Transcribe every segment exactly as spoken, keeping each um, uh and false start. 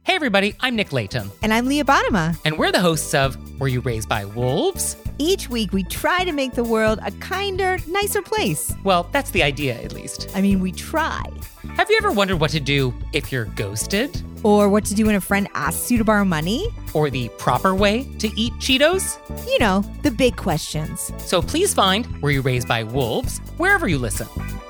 Hey everybody, I'm Nick Layton. And I'm Leah Bottima. And we're the hosts of Were You Raised by Wolves? Each week we try to make the world a kinder, nicer place. Well, that's the idea, at least. I mean, we try. Have you ever wondered what to do if you're ghosted? Or what to do when a friend asks you to borrow money? Or the proper way to eat Cheetos? You know, the big questions. So please find Were You Raised by Wolves wherever you listen.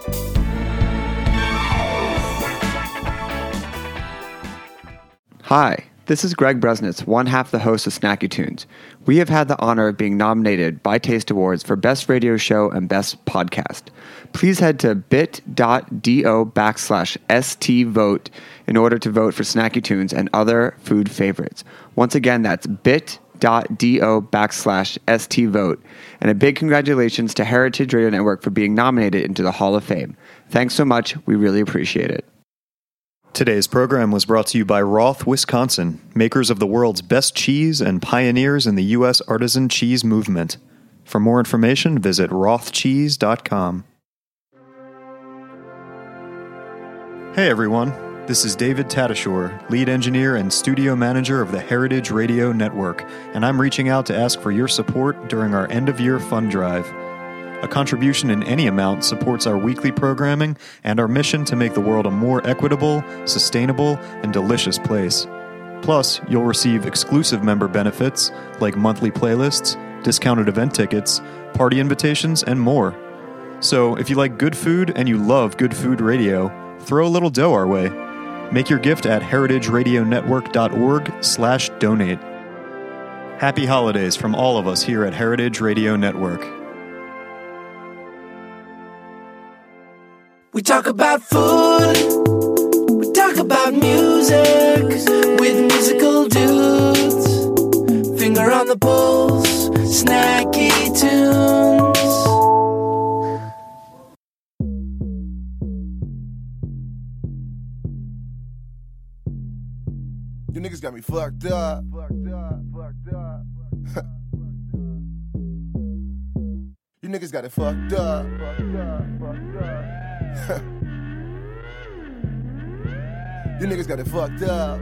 Hi, this is Greg Bresnitz, one half the host of Snacky Tunes. We have had the honor of being nominated by Taste Awards for Best Radio Show and Best Podcast. Please head to bit.do backslash stvote in order to vote for Snacky Tunes and other food favorites. Once again, that's bit.do backslash stvote. And a big congratulations to Heritage Radio Network for being nominated into the Hall of Fame. Thanks so much. We really appreciate it. Today's program was brought to you by Roth, Wisconsin, makers of the world's best cheese and pioneers in the U S artisan cheese movement. For more information, visit roth cheese dot com. Hey everyone, this is David Tatashore, lead engineer and studio manager of the Heritage Radio Network, and I'm reaching out to ask for your support during our end-of-year fund drive. A contribution in any amount supports our weekly programming and our mission to make the world a more equitable, sustainable, and delicious place. Plus, you'll receive exclusive member benefits like monthly playlists, discounted event tickets, party invitations, and more. So, if you like good food and you love good food radio, throw a little dough our way. Make your gift at heritageradionetwork.org slash donate. Happy holidays from all of us here at Heritage Radio Network. We talk about food, we talk about music, with musical dudes, finger on the pulse, snacky tunes. You niggas got me fucked up, fucked up, fucked up. You niggas got it fucked up, fucked up, fucked up. You niggas got it fucked up.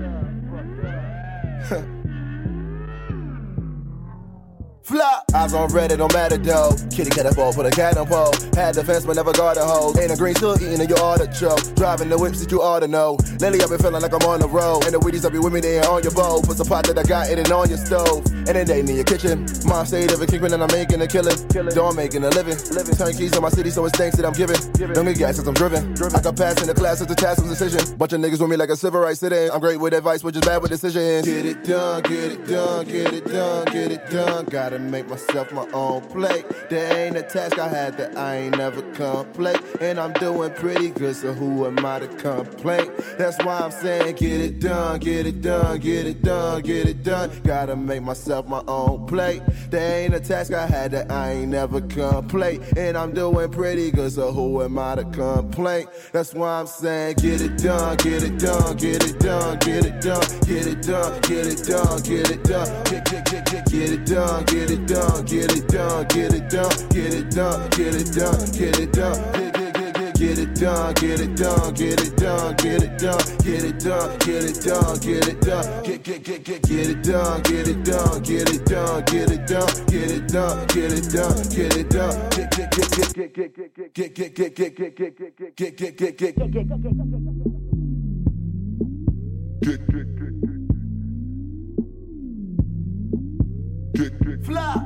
Flop. Eyes on red, it don't matter though. Kitty cat a ball, put a cat on pole. Had the fence, but never got a hoe. Ain't a green still eating in your artichoke. Driving the whips that you ought to know. Lately I've been feeling like I'm on the road. And the Wheaties I be with me, they ain't on your bowl. Put the pot that I got, it ain't on your stove. And it ain't in your kitchen. Mom stayed of a kingpin and I'm making a killing. Don't making a living. Turn keys in my city, so it's thanks that I'm giving. Don't get gas as I'm driven. I got passed in the class as the task of decision. Bunch of niggas with me like a civil rights sitting. I'm great with advice, but just bad with decisions. Get it done, get it done, get it done, get it done. Gotta make myself my own plate. There ain't a task I had that I ain't never complete. And I'm doing pretty good, so who am I to complain? That's why I'm saying get it done, get it done, get it done, get it done. Gotta make myself my own plate. There ain't a task I had that I ain't never complete. And I'm doing pretty good, so who am I to complain? That's why I'm saying get it done, get it done, get it done, get it done, get it done, get it done, get it done, get get get get get it done, get it done, get it done, get it done, get it done, get it done, get it done, get get get get get it done, get it done, get it done, get it done, get it done, get it done, get it done, get get get get get it done, get it done, get it done, get it done, get it done, get it done, get it done, get get get get get get get get get get get get get get get get get get fly.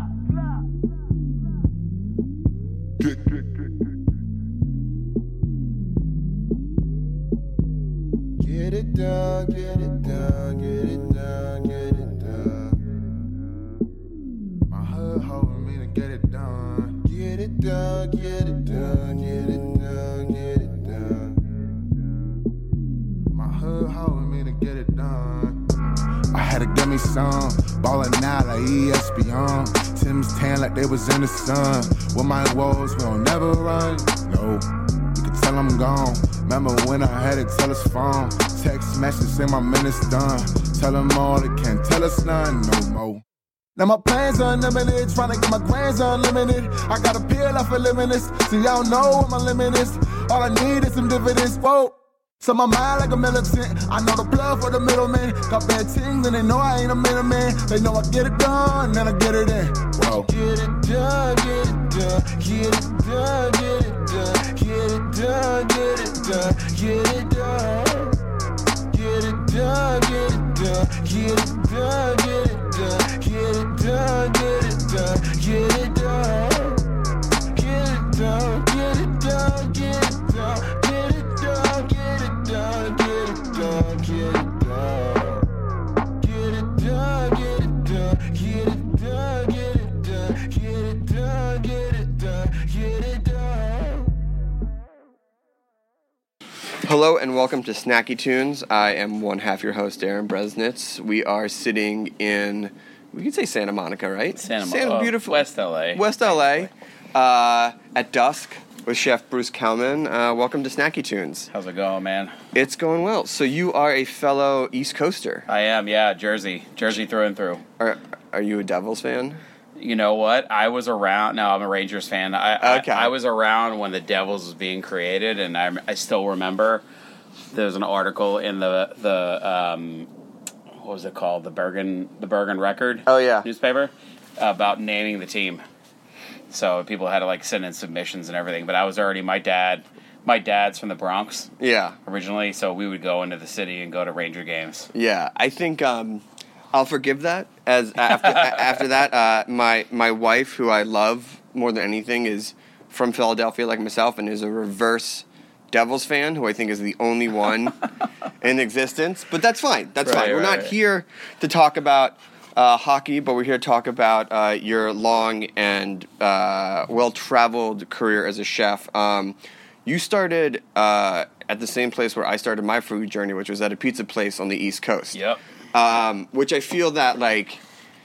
Get it done, get it done, get it done, get it done. My hood holding me to get it done. Get it done, get it done, get it done, get it done. My hood holding me to get it done. I had to give me some, ballin' out like E S P N. Tim's tan like they was in the sun. With my woes, we don't never run. No, you can tell I'm gone. Remember when I had to tell his phone. Text message say my minute's done. Tell them all they can't tell us none no more. Now my plans are unlimited, tryna get my grants unlimited. I got a peel off of limitless, so y'all know what my limit is. All I need is some dividends, whoa. So my mind like a militant. I know the blood for the middleman. Got bad things and they know I ain't a middleman. They know I get it done, then I get it in. Whoa. Get it done, get it done, get it done, get it done, get it done, get it done, get it done. Get it done, get it done, get it done, get it done, get it done, get it done, get it done. Get it done, get it done, get it done, get it done, get it done, get it done, get it done. Get it done, get it done, get it done, get it done, get it done, get it done, get it done. Hello and welcome to Snacky Tunes. I am one half your host, Aaron Bresnitz. We are sitting in, we could say Santa Monica, right? Santa Santa Monica, beautiful West L A. West L A, uh, at dusk with Chef Bruce Kalman. Uh, welcome to Snacky Tunes. How's it going, man? It's going well. So you are a fellow East Coaster. I am, yeah, Jersey. Jersey through and through. Are Are you a Devils fan? You know what? I was around. No, I'm a Rangers fan. I, Okay. I, I was around when the Devils was being created, and I, I still remember there was an article in the the um, what was it called? The Bergen the Bergen Record. Oh, yeah. Newspaper about naming the team. So people had to like send in submissions and everything. But I was already my dad. My dad's from the Bronx Yeah. originally, so we would go into the city and go to Ranger games. Yeah, I think um, I'll forgive that. As after after that, uh, my my wife, who I love more than anything, is from Philadelphia, like myself, and is a reverse Devils fan, who I think is the only one in existence. But that's fine. That's Right, fine. We're right, not right. here to talk about uh, hockey, but we're here to talk about uh, your long and uh, well-traveled career as a chef. Um, you started uh, at the same place where I started my food journey, which was at a pizza place on the East Coast. Yep. Um, which I feel that, like,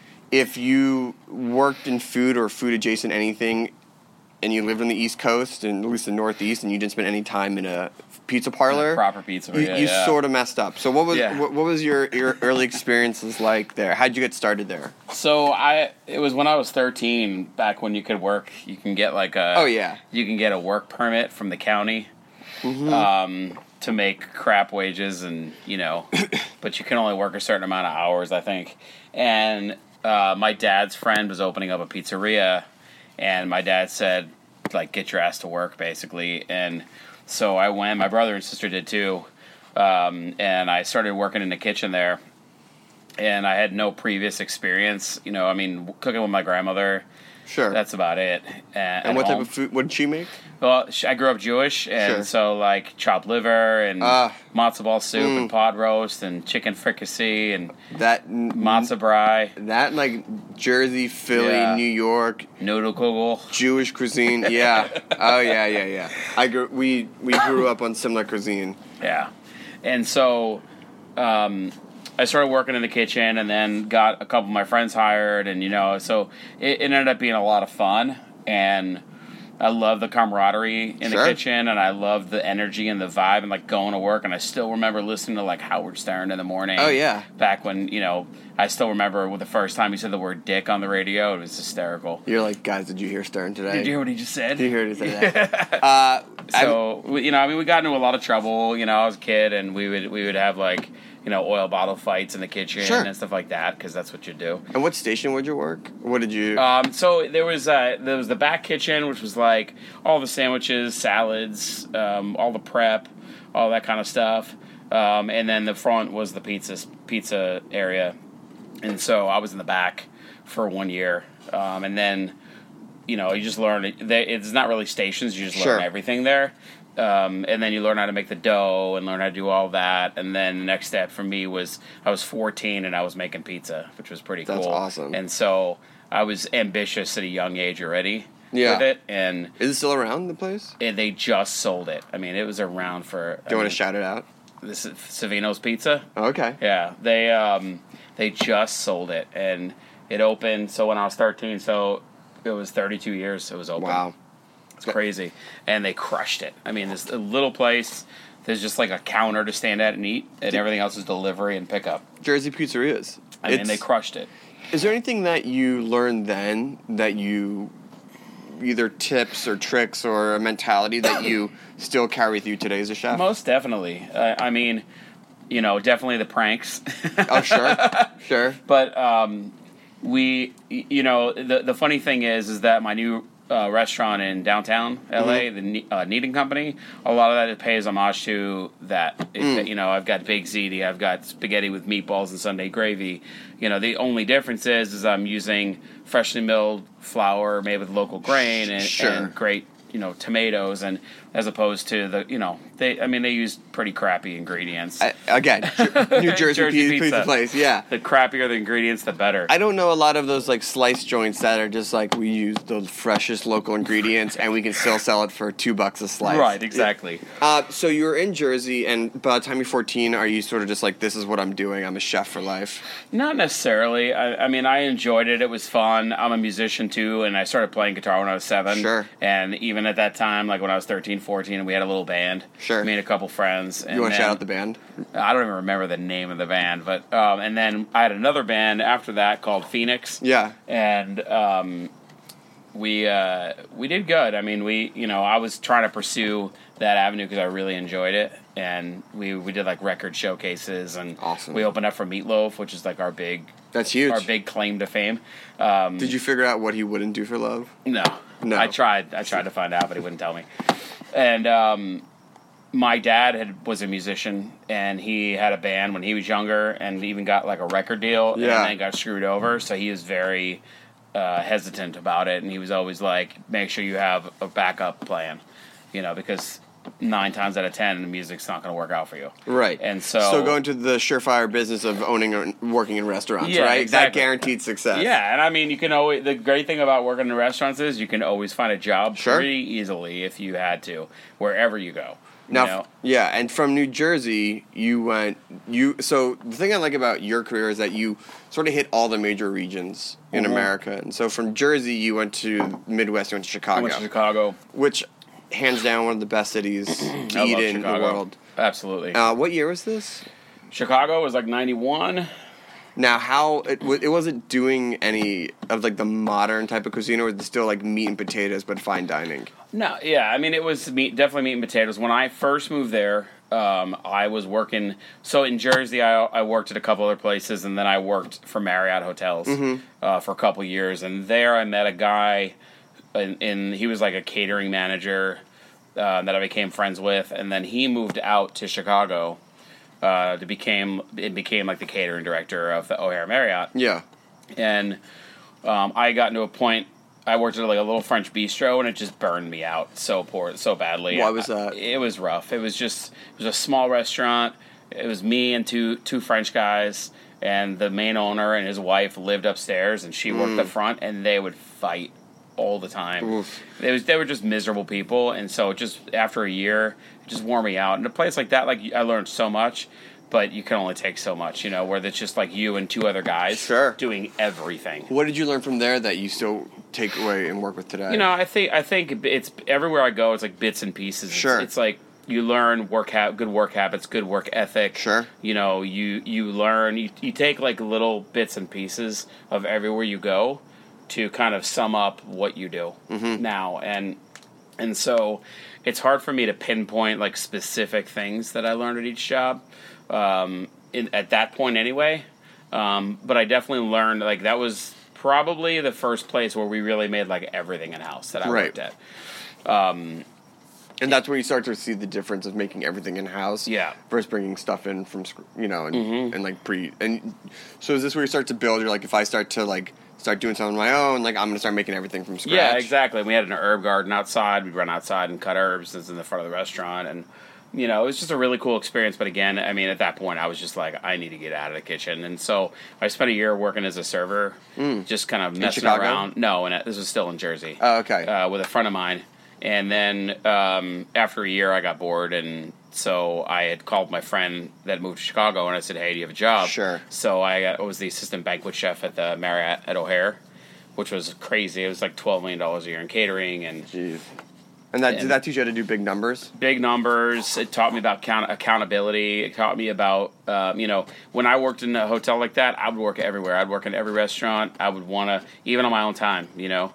if you worked in food or food adjacent anything, and you lived on the East Coast, and at least the Northeast, and you didn't spend any time in a pizza parlor, Proper pizza. you, yeah, you yeah. sort of messed up. So what was Yeah. what, what was your, your early experiences like there? How'd you get started there? So I, it was when I was thirteen, back when you could work. You can get like a. Oh, yeah. You can get a work permit from the county, Mm-hmm. um, to make crap wages, and you know, but you can only work a certain amount of hours, I think. And uh, my dad's friend was opening up a pizzeria, and my dad said, like, get your ass to work, basically. And so I went. My brother and sister did too, um, and I started working in the kitchen there. And I had no previous experience, you know. I mean, cooking with my grandmother. Sure. That's about it. And, and what type of food? What did she make? Well, sh- I grew up Jewish, and Sure. so like chopped liver and Ah. matzo ball soup Mm. and pot roast and chicken fricassee and That matzo brie, That like Jersey, Philly, Yeah. New York, noodle kugel. Jewish cuisine. Yeah. Oh yeah, yeah, yeah. I grew. We we grew up on similar cuisine. Yeah. And so um, I started working in the kitchen, and then got a couple of my friends hired, and, you know, so it, it ended up being a lot of fun, and I love the camaraderie in Sure. the kitchen, and I love the energy and the vibe, and, like, going to work, and I still remember listening to, like, Howard Stern in the morning. Oh, yeah. Back when, you know, I still remember the first time he said the word dick on the radio. It was hysterical. You're like, guys, did you hear Stern today? Did you hear what he just said? Did you hear what he said? That? uh, So, we- you know, I mean, we got into a lot of trouble, you know, I was a kid, and we would we would have, like, you know, oil bottle fights in the kitchen Sure. and stuff like that, because that's what you do. And what station would you work? What did you? Um, so there was uh, there was the back kitchen, which was like all the sandwiches, salads, um, all the prep, all that kind of stuff, um, and then the front was the pizza pizza area, and so I was in the back for one year, um, and then you know you just learn it. They, it's not really stations; you just Sure. learn everything there. Um, and then you learn how to make the dough and learn how to do all that. And then the next step for me was I was fourteen and I was making pizza, which was pretty That's cool. awesome. And so I was ambitious at a young age already Yeah. with it. And Is it still around the place? it, they just sold it. I mean, it was around for... Do you want to shout it out? This is Savino's Pizza. Okay. Yeah, they um, they just sold it. And it opened, so when I was thirteen, so it was thirty-two years it was open. Wow. It's crazy. And they crushed it. I mean, this little place, there's just like a counter to stand at and eat, and everything else is delivery and pickup. Jersey pizzerias. I mean, It's- they crushed it. Is there anything that you learned then that you either tips or tricks or a mentality that you still carry with you today as a chef? Most definitely. Uh, I mean, you know, definitely the pranks. Oh, sure, sure. But um, we, you know, the the funny thing is, is that my new uh, restaurant in downtown L A, mm-hmm. the Ne- uh, Kneading Company, a lot of that it pays homage to that. It, Mm. You know, I've got baked ziti, I've got spaghetti with meatballs and Sunday gravy. You know, the only difference is, is I'm using freshly milled flour made with local grain and, Sure. and great, you know, tomatoes, and as opposed to the, you know, they, I mean, they use pretty crappy ingredients. I, again, New Jersey, Jersey pizza, pizza. place, yeah. The crappier the ingredients, the better. I don't know a lot of those like slice joints that are just like we use the freshest local ingredients and we can still sell it for two bucks a slice. Right, exactly. Uh, so you were in Jersey, and by the time you're fourteen, are you sort of just like, this is what I'm doing? I'm a chef for life. Not necessarily. I, I mean, I enjoyed it. It was fun. I'm a musician too, and I started playing guitar when I was seven. Sure. And even at that time, like when I was thirteen, fourteen, we had a little band. Sure. Made a couple friends. And You want to then- shout out the band? I don't even remember the name of the band, but um, and then I had another band after that called Phoenix. Yeah. And um, we uh, we did good. I mean, we you know I was trying to pursue that avenue because I really enjoyed it, and we we did like record showcases, and Awesome. we opened up for Meatloaf, which is like our big That's huge. our big claim to fame. Um, Did you figure out what he wouldn't do for love? no, No. I tried. I tried to find out, but he wouldn't tell me. And um, my dad had was a musician, and he had a band when he was younger, and even got like a record deal, Yeah. and then got screwed over. So he was very uh, hesitant about it, and he was always like, "Make sure you have a backup plan," you know, because nine times out of ten, the music's not going to work out for you. Right. And so, So go into the surefire business of owning or working in restaurants, Yeah, right? exactly. That guaranteed success. Yeah, and I mean, you can always. The great thing about working in restaurants is you can always find a job Sure. pretty easily if you had to, wherever you go. Now, you know? yeah, and from New Jersey, you went, you, so the thing I like about your career is that you sort of hit all the major regions in Mhm. America. And so from Jersey, you went to Midwest, you went to I Chicago. went to Chicago. Which, hands down, one of the best cities to I eat love in Chicago. the world. Absolutely. Uh, what year was this? Chicago was like ninety-one. Now, how, it, wa- it wasn't doing any of like the modern type of cuisine, or was it still like meat and potatoes, but fine dining? No, yeah, I mean, it was meat, definitely meat and potatoes. When I first moved there, um, I was working, so in Jersey, I, I worked at a couple other places, and then I worked for Marriott Hotels Mhm. uh, for a couple years, and there I met a guy, and, and he was like a catering manager uh, that I became friends with, and then he moved out to Chicago uh, to became, it became like the catering director of the O'Hare Marriott. Yeah. And um, I got to a point. I worked at like a little French bistro, and it just burned me out so poor, so badly. Why was that? I- it was rough. It was just it was a small restaurant. It was me and two two French guys, and the main owner and his wife lived upstairs, and she worked Mm. the front, and they would fight all the time. Oof. It was they were just miserable people, and so just after a year, it just wore me out. And a place like that, like I learned so much. But you can only take so much, you know, where it's just like you and two other guys Sure. doing everything. What did you learn from there that you still take away and work with today? You know, I think I think it's everywhere I go. It's like bits and pieces. It's- Sure. It's, like you learn work ha- good work habits, good work ethic. Sure. You know, you you learn you you take like little bits and pieces of everywhere you go to kind of sum up what you do Mhm. now, and and so it's hard for me to pinpoint like specific things that I learned at each job. Um, in, at that point anyway, um, but I definitely learned like that was probably the first place where we really made like everything in house that I Right. worked at. Um, And that's where you start to see the difference of making everything in house, Yeah. versus bringing stuff in from, sc- you know, and, Mhm. and like pre. And so is this where you start to build? You're like, if I start to like start doing something on my own, like I'm gonna start making everything from scratch. yeah, exactly. We had an herb garden outside. We'd run outside and cut herbs. It's in the front of the restaurant, and you know, it was just a really cool experience. But again, I mean, at that point, I was just like, I need to get out of the kitchen, and so I spent a year working as a server, Mm. just kind of In messing Chicago? around. No, and this was still in Jersey. Oh, okay. Uh, with a friend of mine, and then um, after a year, I got bored, and so I had called my friend that moved to Chicago, and I said, "Hey, do you have a job?" Sure. So I, got, I was the assistant banquet chef at the Marriott at O'Hare, which was crazy. It was like twelve million dollars a year in catering, and Jeez. And that And- did that teach you how to do big numbers? big numbers. It taught me about count- accountability. It taught me about, um, you know, when I worked in a hotel like that, I would work everywhere. I'd work in every restaurant. I would want to, even on my own time, you know.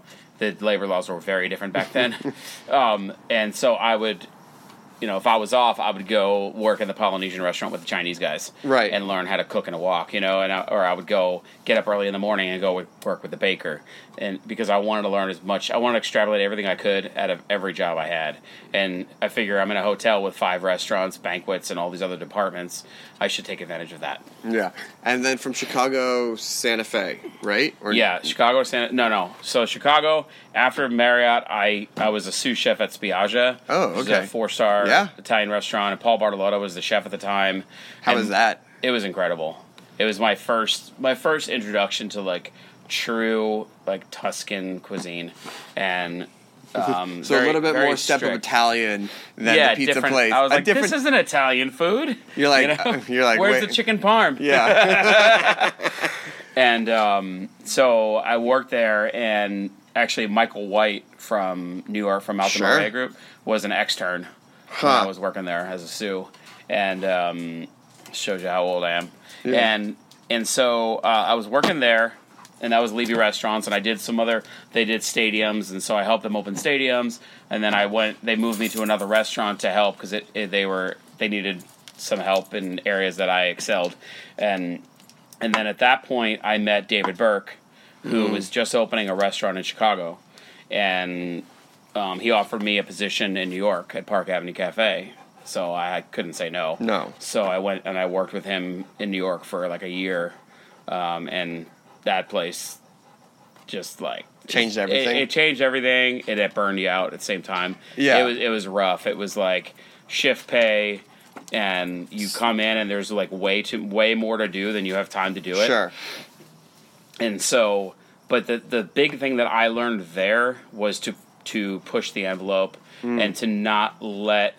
the labor laws were very different back then. um, and so I would, you know, if I was off, I would go work in the Polynesian restaurant with the Chinese guys, Right. and learn how to cook and walk, you know, and I, or I would go get up early in the morning and go work with the baker, and because I wanted to learn as much, I wanted to extrapolate everything I could out of every job I had, and I figure I'm in a hotel with five restaurants, banquets, and all these other departments. I should take advantage of that. Yeah. And then from Chicago, Santa Fe, right? Or Yeah, Chicago, Santa. No, no. So Chicago. After Marriott, I, I was a sous chef at Spiaggia. Oh, which is okay. a four star Yeah. Italian restaurant. And Paul Bartolotto was the chef at the time. How And was that? It was incredible. It was my first my first introduction to like true like Tuscan cuisine, and um, So very- a little bit very more step of strict. Italian than Yeah, the pizza different. place. I was A like, different, this isn't Italian food. You're like, You know? you're like, where's wait. the chicken parm? Yeah. And um, so I worked there, and actually Michael White from New York, from Alta Sure. Maria Group, was an extern Huh. when I was working there as a sous. And um, shows you how old I am. Yeah. And and so uh, I was working there, and that was Levy Restaurants, and I did some other, they did stadiums, and so I helped them open stadiums, and then I went, they moved me to another restaurant to help, because it, it, they were, they needed some help in areas that I excelled. And and then at that point, I met David Burke, who was just opening a restaurant in Chicago, and um, he offered me a position in New York at Park Avenue Cafe, so I couldn't say no. No. So I went and I worked with him in New York for like a year, um, and that place just like Changed it- everything? It, it changed everything, and it burned you out at the same time. Yeah. it was it was rough. It was like shift pay, and you come in and there's like way too way more to do than you have time to do it. Sure. And so, but the the big thing that I learned there was to to push the envelope and to not let,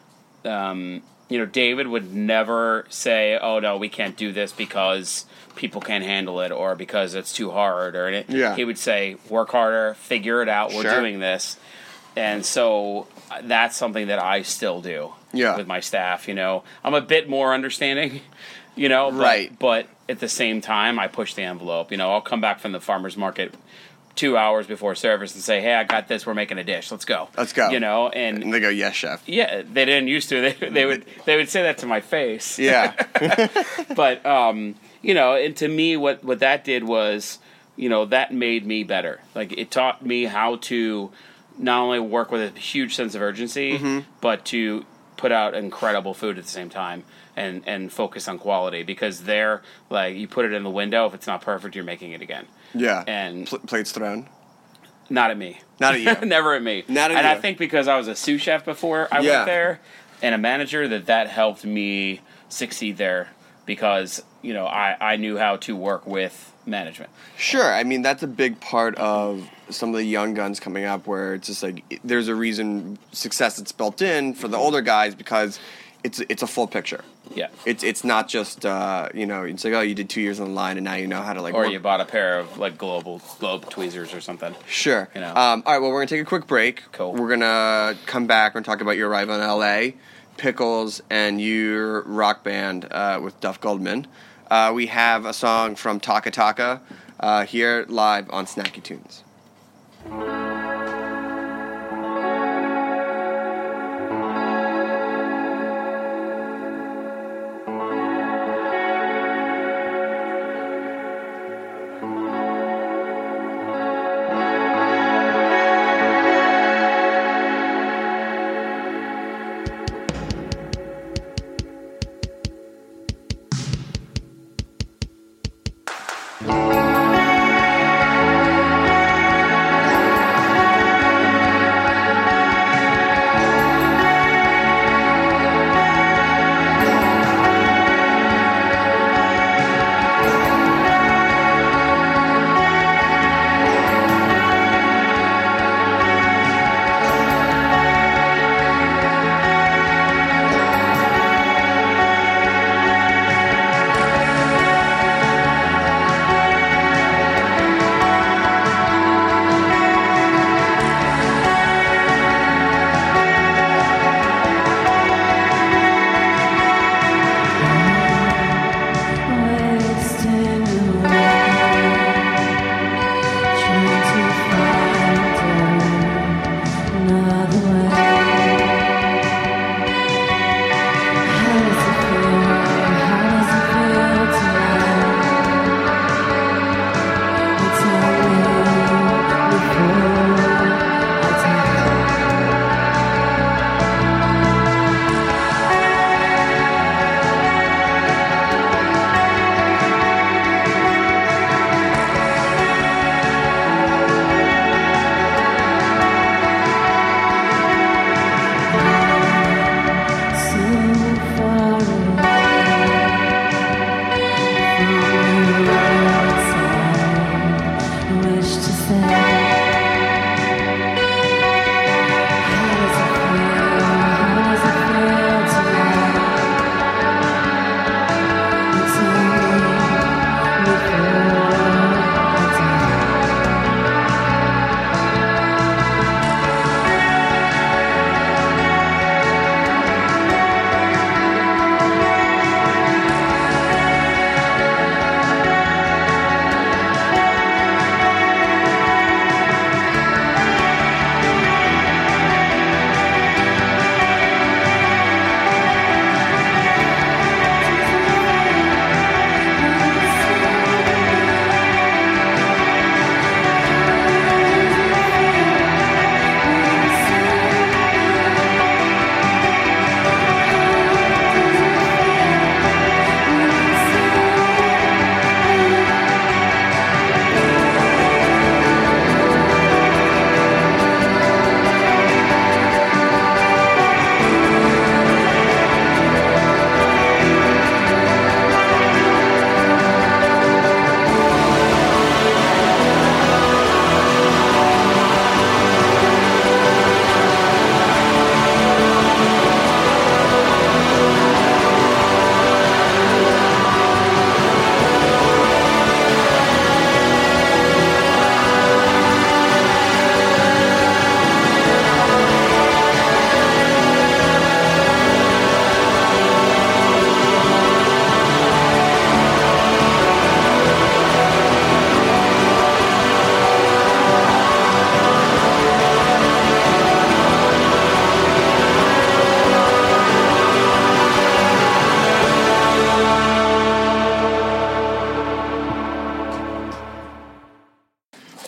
um, you know, David would never say, "Oh no, we can't do this because people can't handle it or because it's too hard," or it. Yeah. He would say, "Work harder, figure it out. We're Sure. doing this." And so uh, that's something that I still do Yeah. with my staff. You know, I'm a bit more understanding, you know, but, Right. but at the same time, I push the envelope. You know, I'll come back from the farmer's market two hours before service and say, "Hey, I got this. We're making a dish. Let's go. Let's go." You know, and And they go, yes, chef. yeah, they didn't used to. They they would they would say that to my face. Yeah. But um, you know, and to me, what what that did was, you know, that made me better. Like it taught me how to not only work with a huge sense of urgency, Mm-hmm. but to put out incredible food at the same time and and focus on quality, because there, like, you put it in the window, if it's not perfect, you're making it again. Yeah. And Pl- plates thrown. not at me. Not at you. Never at me. Not at and you. I think because I was a sous chef before I Yeah. went there, and a manager, that that helped me succeed there, because, you know, I, I knew how to work with management. Sure. I mean, that's a big part of some of the young guns coming up, where it's just like it- there's a reason success that's built in for the older guys, because it's it's a full picture. Yeah. It's it's not just uh, you know, it's like, oh, you did two years on the line and now you know how to like Or work. you bought a pair of, like, global globe tweezers or something. Sure. You know. Um, all right. Well, we're gonna take a quick break. Cool. We're gonna come back and talk about your arrival in L A, Pickles, and your rock band uh, with Duff Goldman. Uh, we have a song from Taka Taka uh, here live on Snacky Tunes.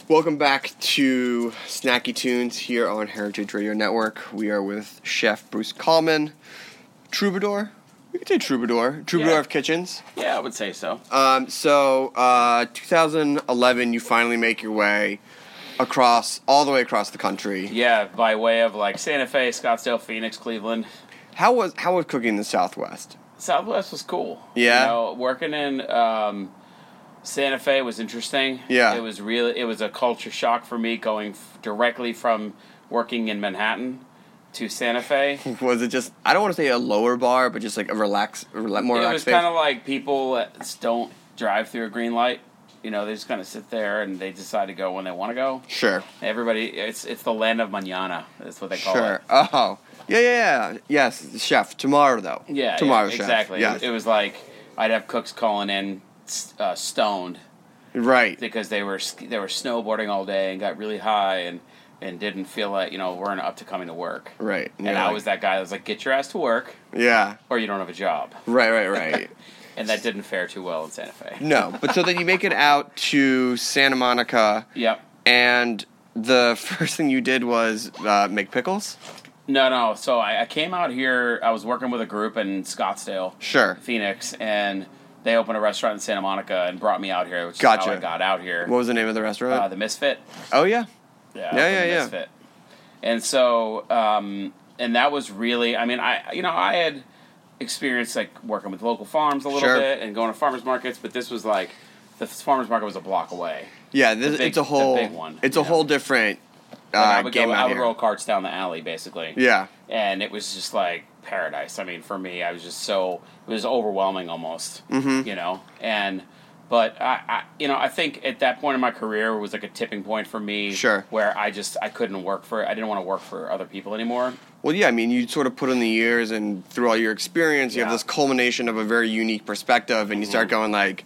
Welcome back to Snacky Tunes here on Heritage Radio Network. We are with Chef Bruce Kallman, Troubadour. We could say Troubadour. Troubadour Yeah. of Kitchens. Yeah, I would say so. Um, so, uh, two thousand eleven, you finally make your way across, all the way across the country. Yeah, by way of like Santa Fe, Scottsdale, Phoenix, Cleveland. How was how was cooking in the Southwest? Southwest was cool. Yeah? You know, working in um, Santa Fe was interesting. Yeah. It was really, it was a culture shock for me going f- directly from working in Manhattan to Santa Fe. Was it just, I don't want to say a lower bar, but just like a relax, a rela- more It relaxed was space? kind of like people that don't drive through a green light. You know, they just kind of sit there and they decide to go when they want to go. Sure. Everybody, it's it's the land of mañana. That's what they call Sure. it. Oh. Yeah, yeah, yeah. Yes, chef. Tomorrow, though. Yeah, Tomorrow, yeah, chef. exactly. Yes. It was like I'd have cooks calling in uh, stoned Right. because they were sk- they were snowboarding all day and got really high and, and didn't feel like, you know, weren't up to coming to work. Right. And you're I like- was that guy that was like, get your ass to work Yeah. or you don't have a job. Right, right, right. And that didn't fare too well in Santa Fe. No, but so then you make it out to Santa Monica, Yep. and the first thing you did was uh, make pickles? No, no. So I, I came out here. I was working with a group in Scottsdale, Sure. Phoenix, and they opened a restaurant in Santa Monica and brought me out here, which Gotcha. is how I got out here. What was the name of the restaurant? Uh, the Misfit. oh, yeah. Yeah, Yeah, up in yeah, the yeah. Misfit. And so, um, and that was really, I mean, I, you know, I had experienced like working with local farms a little Sure. bit and going to farmers markets, but this was like, the farmers market was a block away. Yeah, this, The big- it's a whole, the big one, it's you a know. whole different uh, Like I would, game go, out I would here. roll carts down the alley, basically. Yeah. And it was just like paradise. I mean, for me, I was just so, it was overwhelming almost, Mhm. you know? And, but I, I, you know, I think at that point in my career was like a tipping point for me. Sure. Where I just, I couldn't work for, I didn't want to work for other people anymore. Well, yeah, I mean, you sort of put in the years, and through all your experience, you have Yeah. this culmination of a very unique perspective, and you start Mhm. going like,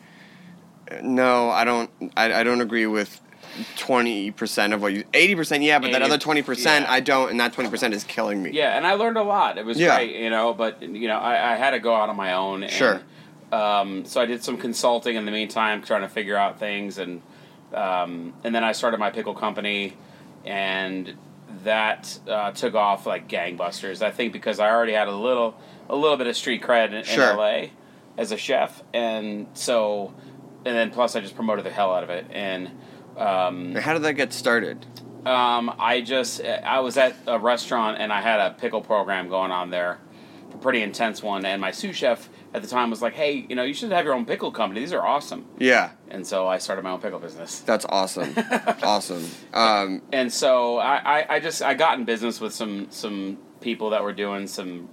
no, I don't, I, I don't agree with twenty percent of what you, eighty percent, yeah, but that eighty other twenty percent, yeah. I don't, and that twenty percent is killing me. Yeah, and I learned a lot. It was Yeah. great, you know, but, you know, I, I had to go out on my own. And, Sure. Um, so I did some consulting in the meantime, trying to figure out things, and um, and then I started my pickle company, and that uh, took off like gangbusters. I think because I already had a little a little bit of street cred in, Sure. in L A as a chef, and so and then plus I just promoted the hell out of it, and um, How did that get started? um, I just I was at a restaurant and I had a pickle program going on there, a pretty intense one, and my sous chef at the time was like, "Hey, you know, you should have your own pickle company. These are awesome." Yeah, And so I started my own pickle business. that's awesome. Awesome. Um, And so I, I, I just I got in business with some some people that were doing some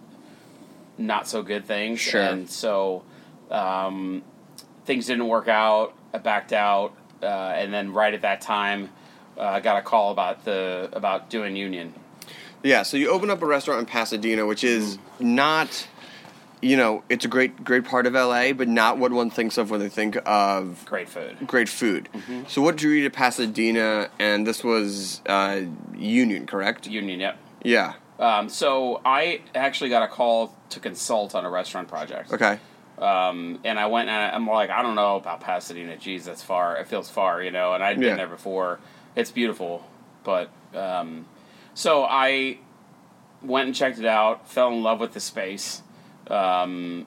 not so good things. Sure. And so um, things didn't work out. I backed out, uh, and then right at that time, uh, I got a call about the about doing union. yeah, so you open up a restaurant in Pasadena, which is not, you know, it's a great, great part of L A, but not what one thinks of when they think of Great food. great food. Mm-hmm. So what drew you to Pasadena? And this was uh, Union, correct? Union, yep. Yeah. Um, so I actually got a call to consult on a restaurant project. Okay. Um, and I went and I- I'm like, I don't know about Pasadena. Geez, that's far. It feels far, you know. And I'd been Yeah. there before. It's beautiful, but um, so I went and checked it out. Fell in love with the space, um,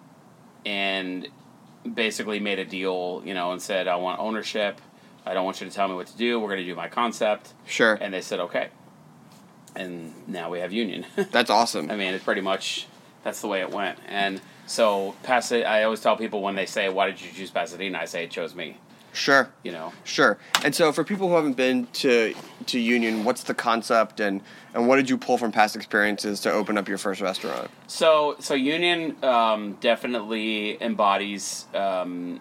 and basically made a deal, you know, and said, I want ownership. I don't want you to tell me what to do. We're going to do my concept. Sure. And they said, okay. And now we have Union. That's awesome. I mean, it's pretty much, that's the way it went. And so, Pasadena, I always tell people when they say, why did you choose Pasadena? I say, it chose me, Sure. you know. Sure. And so for people who haven't been to to Union, what's the concept, and, and what did you pull from past experiences to open up your first restaurant? So, so Union um, definitely embodies um,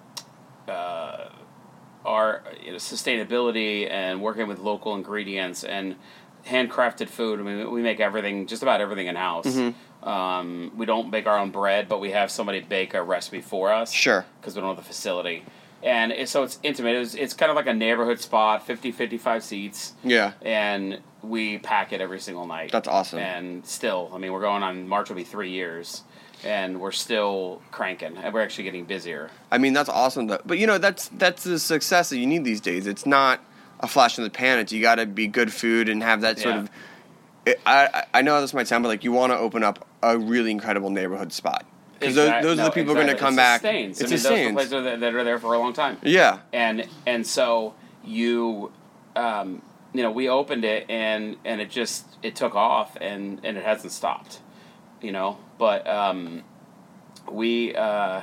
uh, our you know, sustainability and working with local ingredients and handcrafted food. I mean, we make everything, just about everything in house. Mm-hmm. Um, we don't bake our own bread, but we have somebody bake a recipe for us. Sure. Because we don't have the facility. And it, so it's intimate. It's, it's kind of like a neighborhood spot, fifty, fifty-five seats. Yeah. And we pack it every single night. That's awesome. And still, I mean, we're going on, March will be three years. And we're still cranking. And we're actually getting busier. I mean, that's awesome, though. But, you know, that's that's the success that you need these days. It's not a flash in the pan. It's you got to be good food and have that sort Yeah. of. It, I I know this might sound, but like you want to open up a really incredible neighborhood spot because Exact- those, those no, are the people who are going to exactly. come It's back. Sustains. It's I mean, a those are the stains. places that, that are there for a long time. Yeah. And and so you, um, you know, we opened it and and it just it took off and and it hasn't stopped, you know. But um, we uh,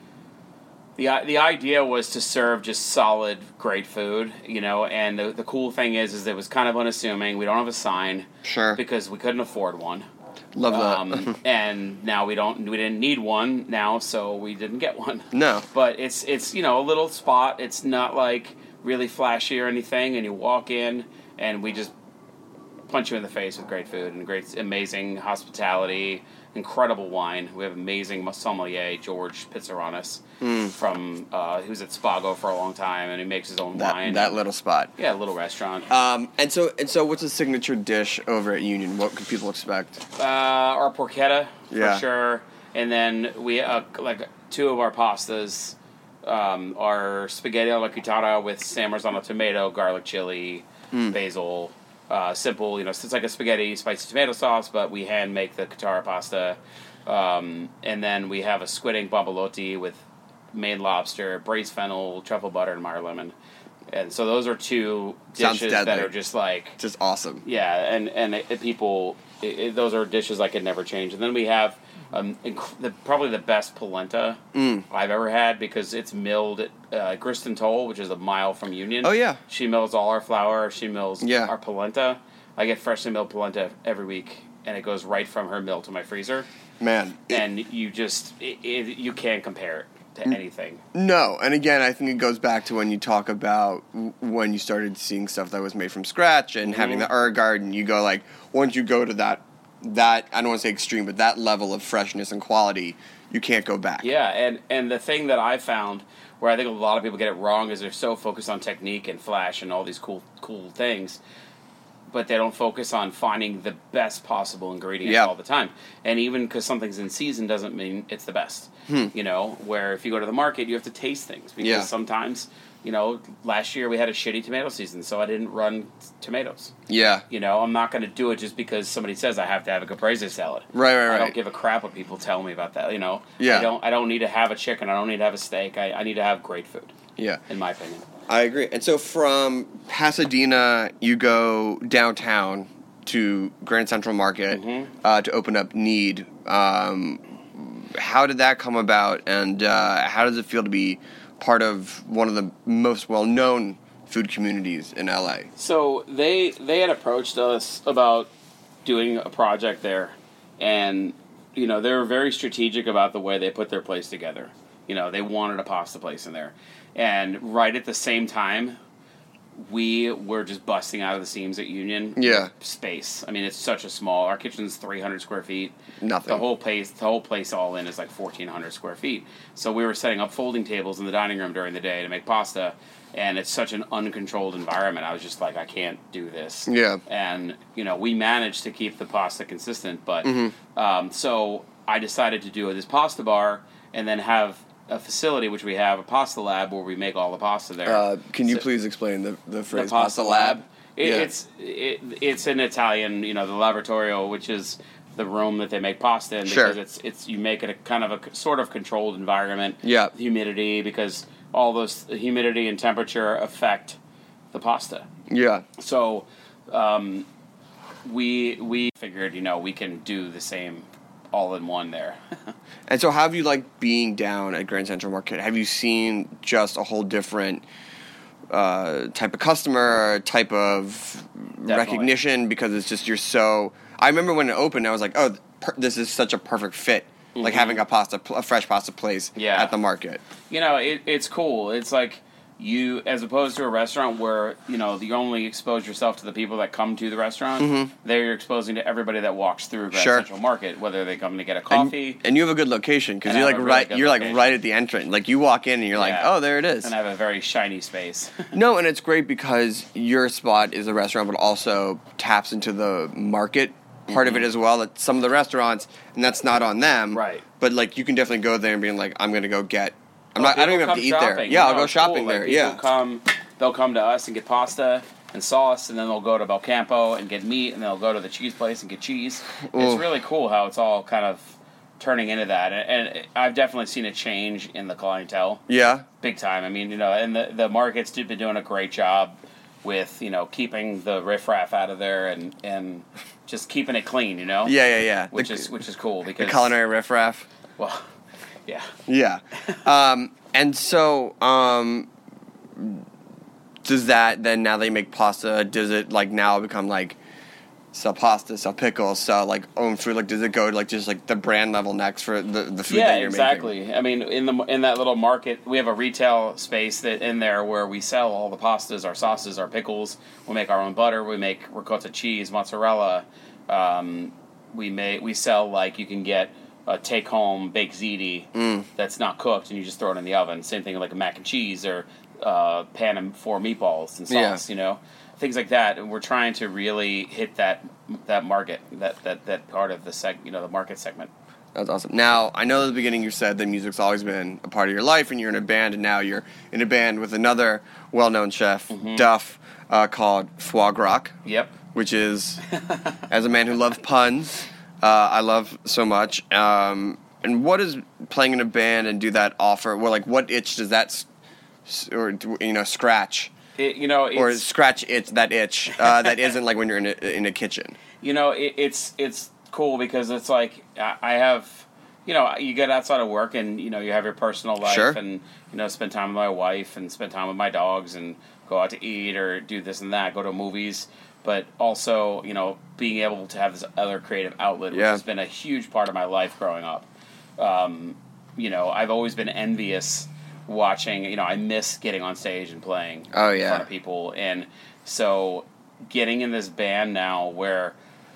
the i- the idea was to serve just solid, great food, you know. And the the cool thing is, is it was kind of unassuming. We don't have a sign, Sure. because we couldn't afford one. Love that. Um, and now we don't we didn't need one now, so we didn't get one. No. But it's it's you know a little spot. It's not like really flashy or anything, and you walk in and we just punch you in the face with great food and great amazing hospitality, incredible wine. We have amazing sommelier George Pizzaranis from uh, he was at Spago for a long time, and he makes his own That wine. that little spot. yeah, little restaurant. Um, and so and so, what's the signature dish over at Union? What could people expect? Uh, our porchetta for Yeah. sure, and then we uh, like two of our pastas um, are spaghetti alla cutara with San Marzano tomato, garlic chili, basil. Uh, simple, you know, it's like a spaghetti spicy tomato sauce, but we hand make the cutara pasta, um, and then we have a squid ink bombolotti with Maine lobster, braised fennel, truffle butter, and Meyer lemon, and so those are two Sounds dishes that deadly. are just like. Just awesome. Yeah, and and it, it people, it, it, those are dishes I could never change. And then we have um, inc- the, probably the best polenta Mm. I've ever had because it's milled at uh, Griston Toll, which is a mile from Union. Oh, yeah. She mills all our flour. She mills Yeah. our polenta. I get freshly milled polenta every week, and it goes right from her mill to my freezer. Man. it- And you just, it, it, you can't compare it to anything. No, and again, I think it goes back to when you talk about w- when you started seeing stuff that was made from scratch and having the herb garden. You go like, once you go to that, that I don't want to say extreme, but that level of freshness and quality, you can't go back. Yeah, and, and the thing that I found where I think a lot of people get it wrong is they're so focused on technique and flash and all these cool cool things, but they don't focus on finding the best possible ingredients Yeah. all the time. And even because something's in season doesn't mean it's the best. You know, where if you go to the market, you have to taste things because Yeah. sometimes, you know, last year we had a shitty tomato season, so I didn't run tomatoes. Yeah. You know, I'm not going to do it just because somebody says I have to have a caprese salad. Right, right, I right. don't give a crap what people tell me about that. You know, Yeah. I don't. I don't need to have a chicken. I don't need to have a steak. I, I need to have great food. Yeah. In my opinion. I agree. And so from Pasadena, you go downtown to Grand Central Market Mm-hmm. uh, to open up Need. Um, how did that come about, and uh, how does it feel to be part of one of the most well-known food communities in L A? So they they had approached us about doing a project there, and you know they were very strategic about the way they put their place together. You know, they wanted a pasta place in there, and right at the same time, we were just busting out of the seams at Union. Yeah. Space. I mean, it's such a small. Our kitchen's three hundred square feet. Nothing. The whole place, the whole place all in is like fourteen hundred square feet. So we were setting up folding tables in the dining room during the day to make pasta, and it's such an uncontrolled environment. I was just like, I can't do this. Yeah. And you know, we managed to keep the pasta consistent, but Mm-hmm. um, so I decided to do this pasta bar and then have a facility, which we have a pasta lab where we make all the pasta there. Uh, can you So- please explain the, the the phrase pasta lab. It, Yeah. It's it, it's an Italian, you know, the laboratorio, which is the room that they make pasta in, Sure. because it's it's you make it a kind of a c- sort of controlled environment. Yeah. Humidity, because all those humidity and temperature affect the pasta. Yeah. So, um, we we figured, you know, we can do the same all in one there. And so how have you liked being down at Grand Central Market? Have you seen just a whole different uh, type of customer, type of recognition? Because it's just, you're so... I remember when it opened, I was like, oh, per- this is such a perfect fit. Like having a pasta, a fresh pasta place Yeah. at the market. You know, it, it's cool. It's like you, as opposed to a restaurant where, you know, you only expose yourself to the people that come to the restaurant, there you're exposing to everybody that walks through Grand Mm-hmm. Sure. Central Market, whether they come to get a And, coffee and you have a good location because And I you're have like a really right, good you're like location. right at the entrance. Like you walk in and you're like, Yeah. oh, there it is. and have a very shiny space. No, and it's great because your spot is a restaurant, but also taps into the market part of it as well. That some of the restaurants, and that's not on them, Right. But like you can definitely go there and be like, I'm going to go get. I'm Well, not. I don't people even have come to eat there. shopping. Yeah, You I'll know, go it's shopping cool. Like, there. people Yeah, come, they'll come to us and get pasta and sauce, and then they'll go to Belcampo and get meat, and they'll go to the cheese place and get cheese. Ooh. It's really cool how it's all kind of turning into that, and, and I've definitely seen a change in the clientele. Yeah. Big time. I mean, you know, and the, the market's been doing a great job with, you know, keeping the riffraff out of there and, and just keeping it clean, you know? Yeah, yeah, yeah. Which the, is which is cool because the culinary riffraff. Well, yeah. Yeah. um, and so, um, does that then now they make pasta? Does it like now become like sell pasta, sell pickles, sell like own food? Like, does it go to like just like the brand level next for the the food yeah, that you're exactly. making? I mean, in the in that little market, we have a retail space that in there where we sell all the pastas, our sauces, our pickles. We make our own butter. We make ricotta cheese, mozzarella. Um, we make we sell like you can get a take home baked ziti Mm. that's not cooked and you just throw it in the oven. Same thing like a mac and cheese or uh, pan and four meatballs and sauce. Yeah. You know, things like that. And we're trying to really hit that that market, that that that part of the seg, you know, the market segment. That's awesome. Now, I know at the beginning you said that music's always been a part of your life, and you're in a band, and now you're in a band with another well-known chef, Mm-hmm. Duff, uh, called Foie Gras, Yep. which is, as a man who loves puns, uh, I love so much. Um, and what does playing in a band and do that offer? Well, like, what itch does that, s- or you know, scratch? It, you know, it's, Or scratch itch, that itch, uh, that isn't like when you're in a, in a kitchen. You know, it, it's it's cool because it's like I I have, you know, you get outside of work and you know you have your personal life Sure. and you know spend time with my wife and spend time with my dogs and go out to eat or do this and that, go to movies. But also, you know, being able to have this other creative outlet, which Yeah. has been a huge part of my life growing up. Um, you know, I've always been envious watching. You know, I miss getting on stage and playing Oh, in yeah. front of people, and so getting in this band now where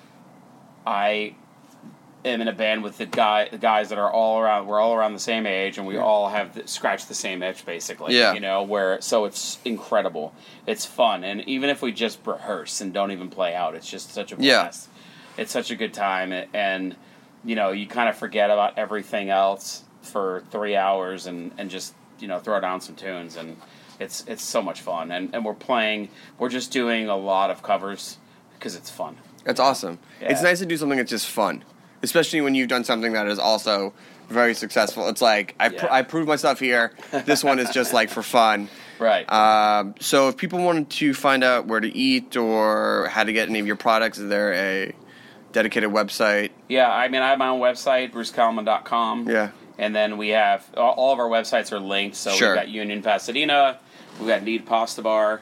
I am in a band with the guy, the guys that are all around. We're all around the same age, and we all have the, scratched the same itch, basically. Yeah. You know, where so it's incredible. It's fun, and even if we just rehearse and don't even play out, it's just such a Yeah. blast. It's such a good time, and you know, you kind of forget about everything else for three hours and, and just you know throw down some tunes, and it's it's so much fun. And and we're playing. We're just doing a lot of covers because it's fun. That's awesome. Yeah. It's nice to do something that's just fun, especially when you've done something that is also very successful. It's like, I, pr- Yeah. I proved myself here. This one is just like for fun. Right. Um, so if people wanted to find out where to eat or how to get any of your products, is there a dedicated website? Yeah, I mean, I have my own website, bruce kalman dot com. Yeah. And then we have, all, all of our websites are linked. So Sure. we've got Union Pasadena, we've got Need Pasta Bar,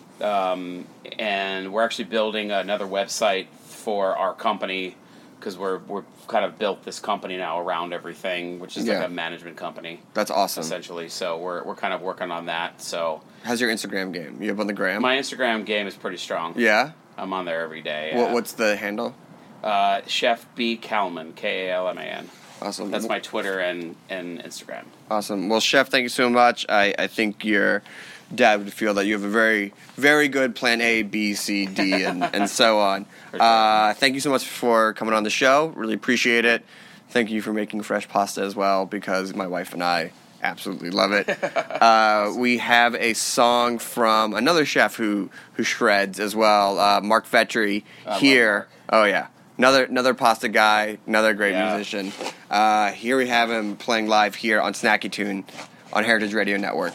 um, and we're actually building another website for our company because we're, we're kind of built this company now around everything, which is Yeah. like a management company, That's awesome. essentially. So we're, we're kind of working on that. So How's your Instagram game? You have on the gram? my Instagram game is pretty strong. Yeah? I'm on there every day. What, yeah. what's the handle? Uh, Chef B. Kalman, K A L M A N. Awesome. That's my Twitter and, and Instagram. Awesome. Well, Chef, thank you so much. I, I think your dad would feel that you have a very, very good plan A, B, C, D, and, and so on. sure. Uh, thank you so much for coming on the show. Really appreciate it. Thank you for making fresh pasta as well, because my wife and I absolutely love it. uh, we have a song from another chef who, who shreds as well, uh, Mark Vetri, love here. Oh, yeah. Another another pasta guy, another great Yeah. musician. Uh, here we have him playing live here on Snacky Tune on Heritage Radio Network.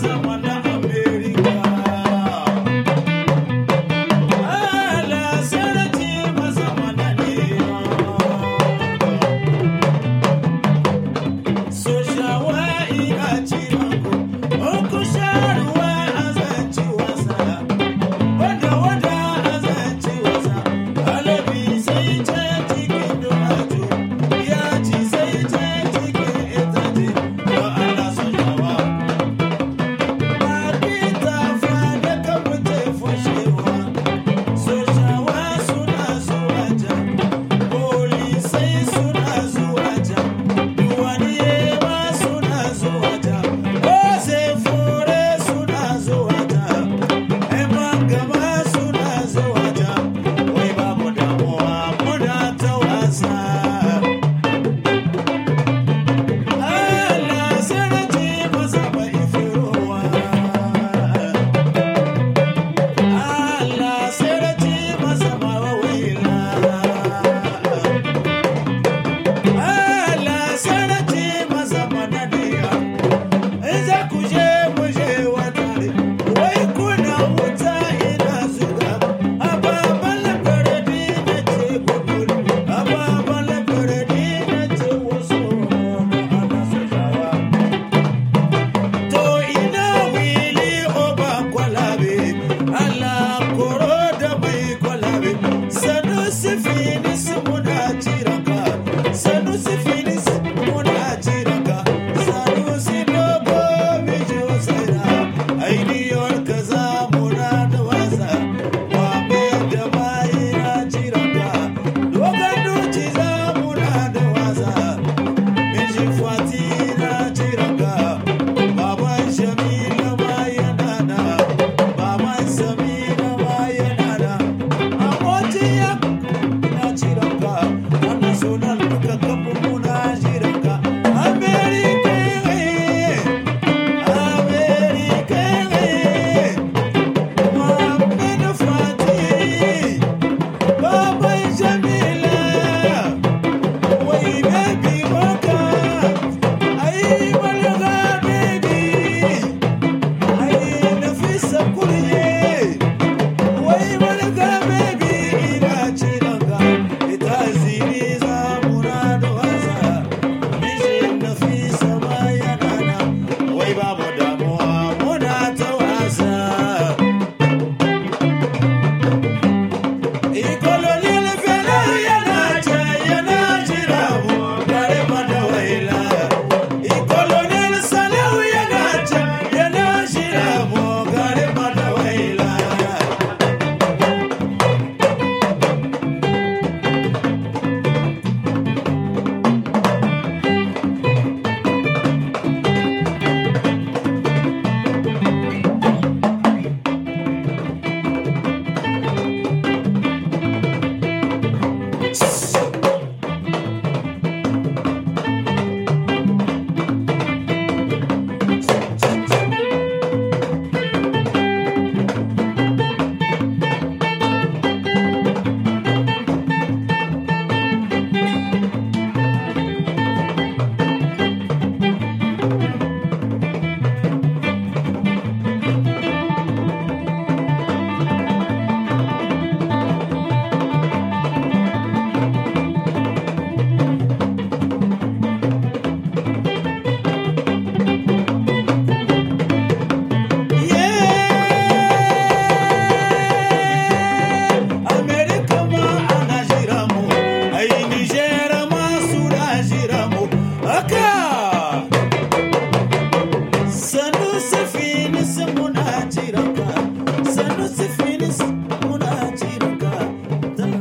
America.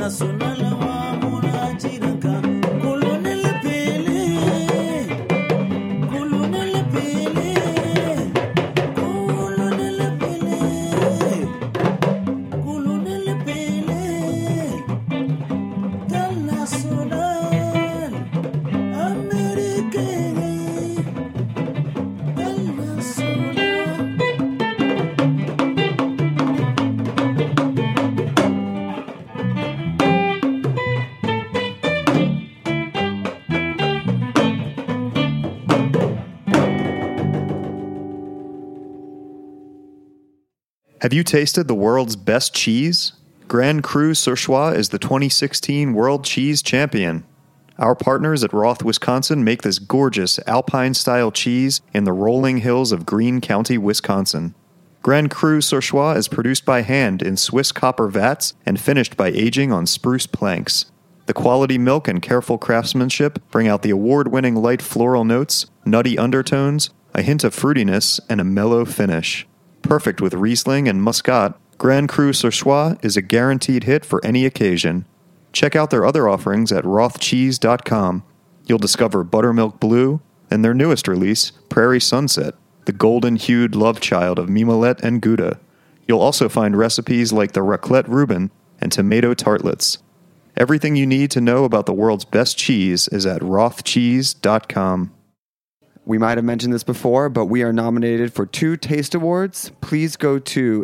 Have you tasted the world's best cheese? Grand Cru Surchoix is the twenty sixteen World Cheese Champion. Our partners at Roth, Wisconsin make this gorgeous Alpine-style cheese in the rolling hills of Greene County, Wisconsin. Grand Cru Surchoix is produced by hand in Swiss copper vats and finished by aging on spruce planks. The quality milk and careful craftsmanship bring out the award-winning light floral notes, nutty undertones, a hint of fruitiness, and a mellow finish. Perfect with Riesling and Muscat, Grand Cru Surchoix is a guaranteed hit for any occasion. Check out their other offerings at roth cheese dot com. You'll discover Buttermilk Blue and their newest release, Prairie Sunset, the golden-hued love child of Mimolette and Gouda. You'll also find recipes like the Raclette Reuben and tomato tartlets. Everything you need to know about the world's best cheese is at roth cheese dot com. We might have mentioned this before, but we are nominated for two Taste Awards. Please go to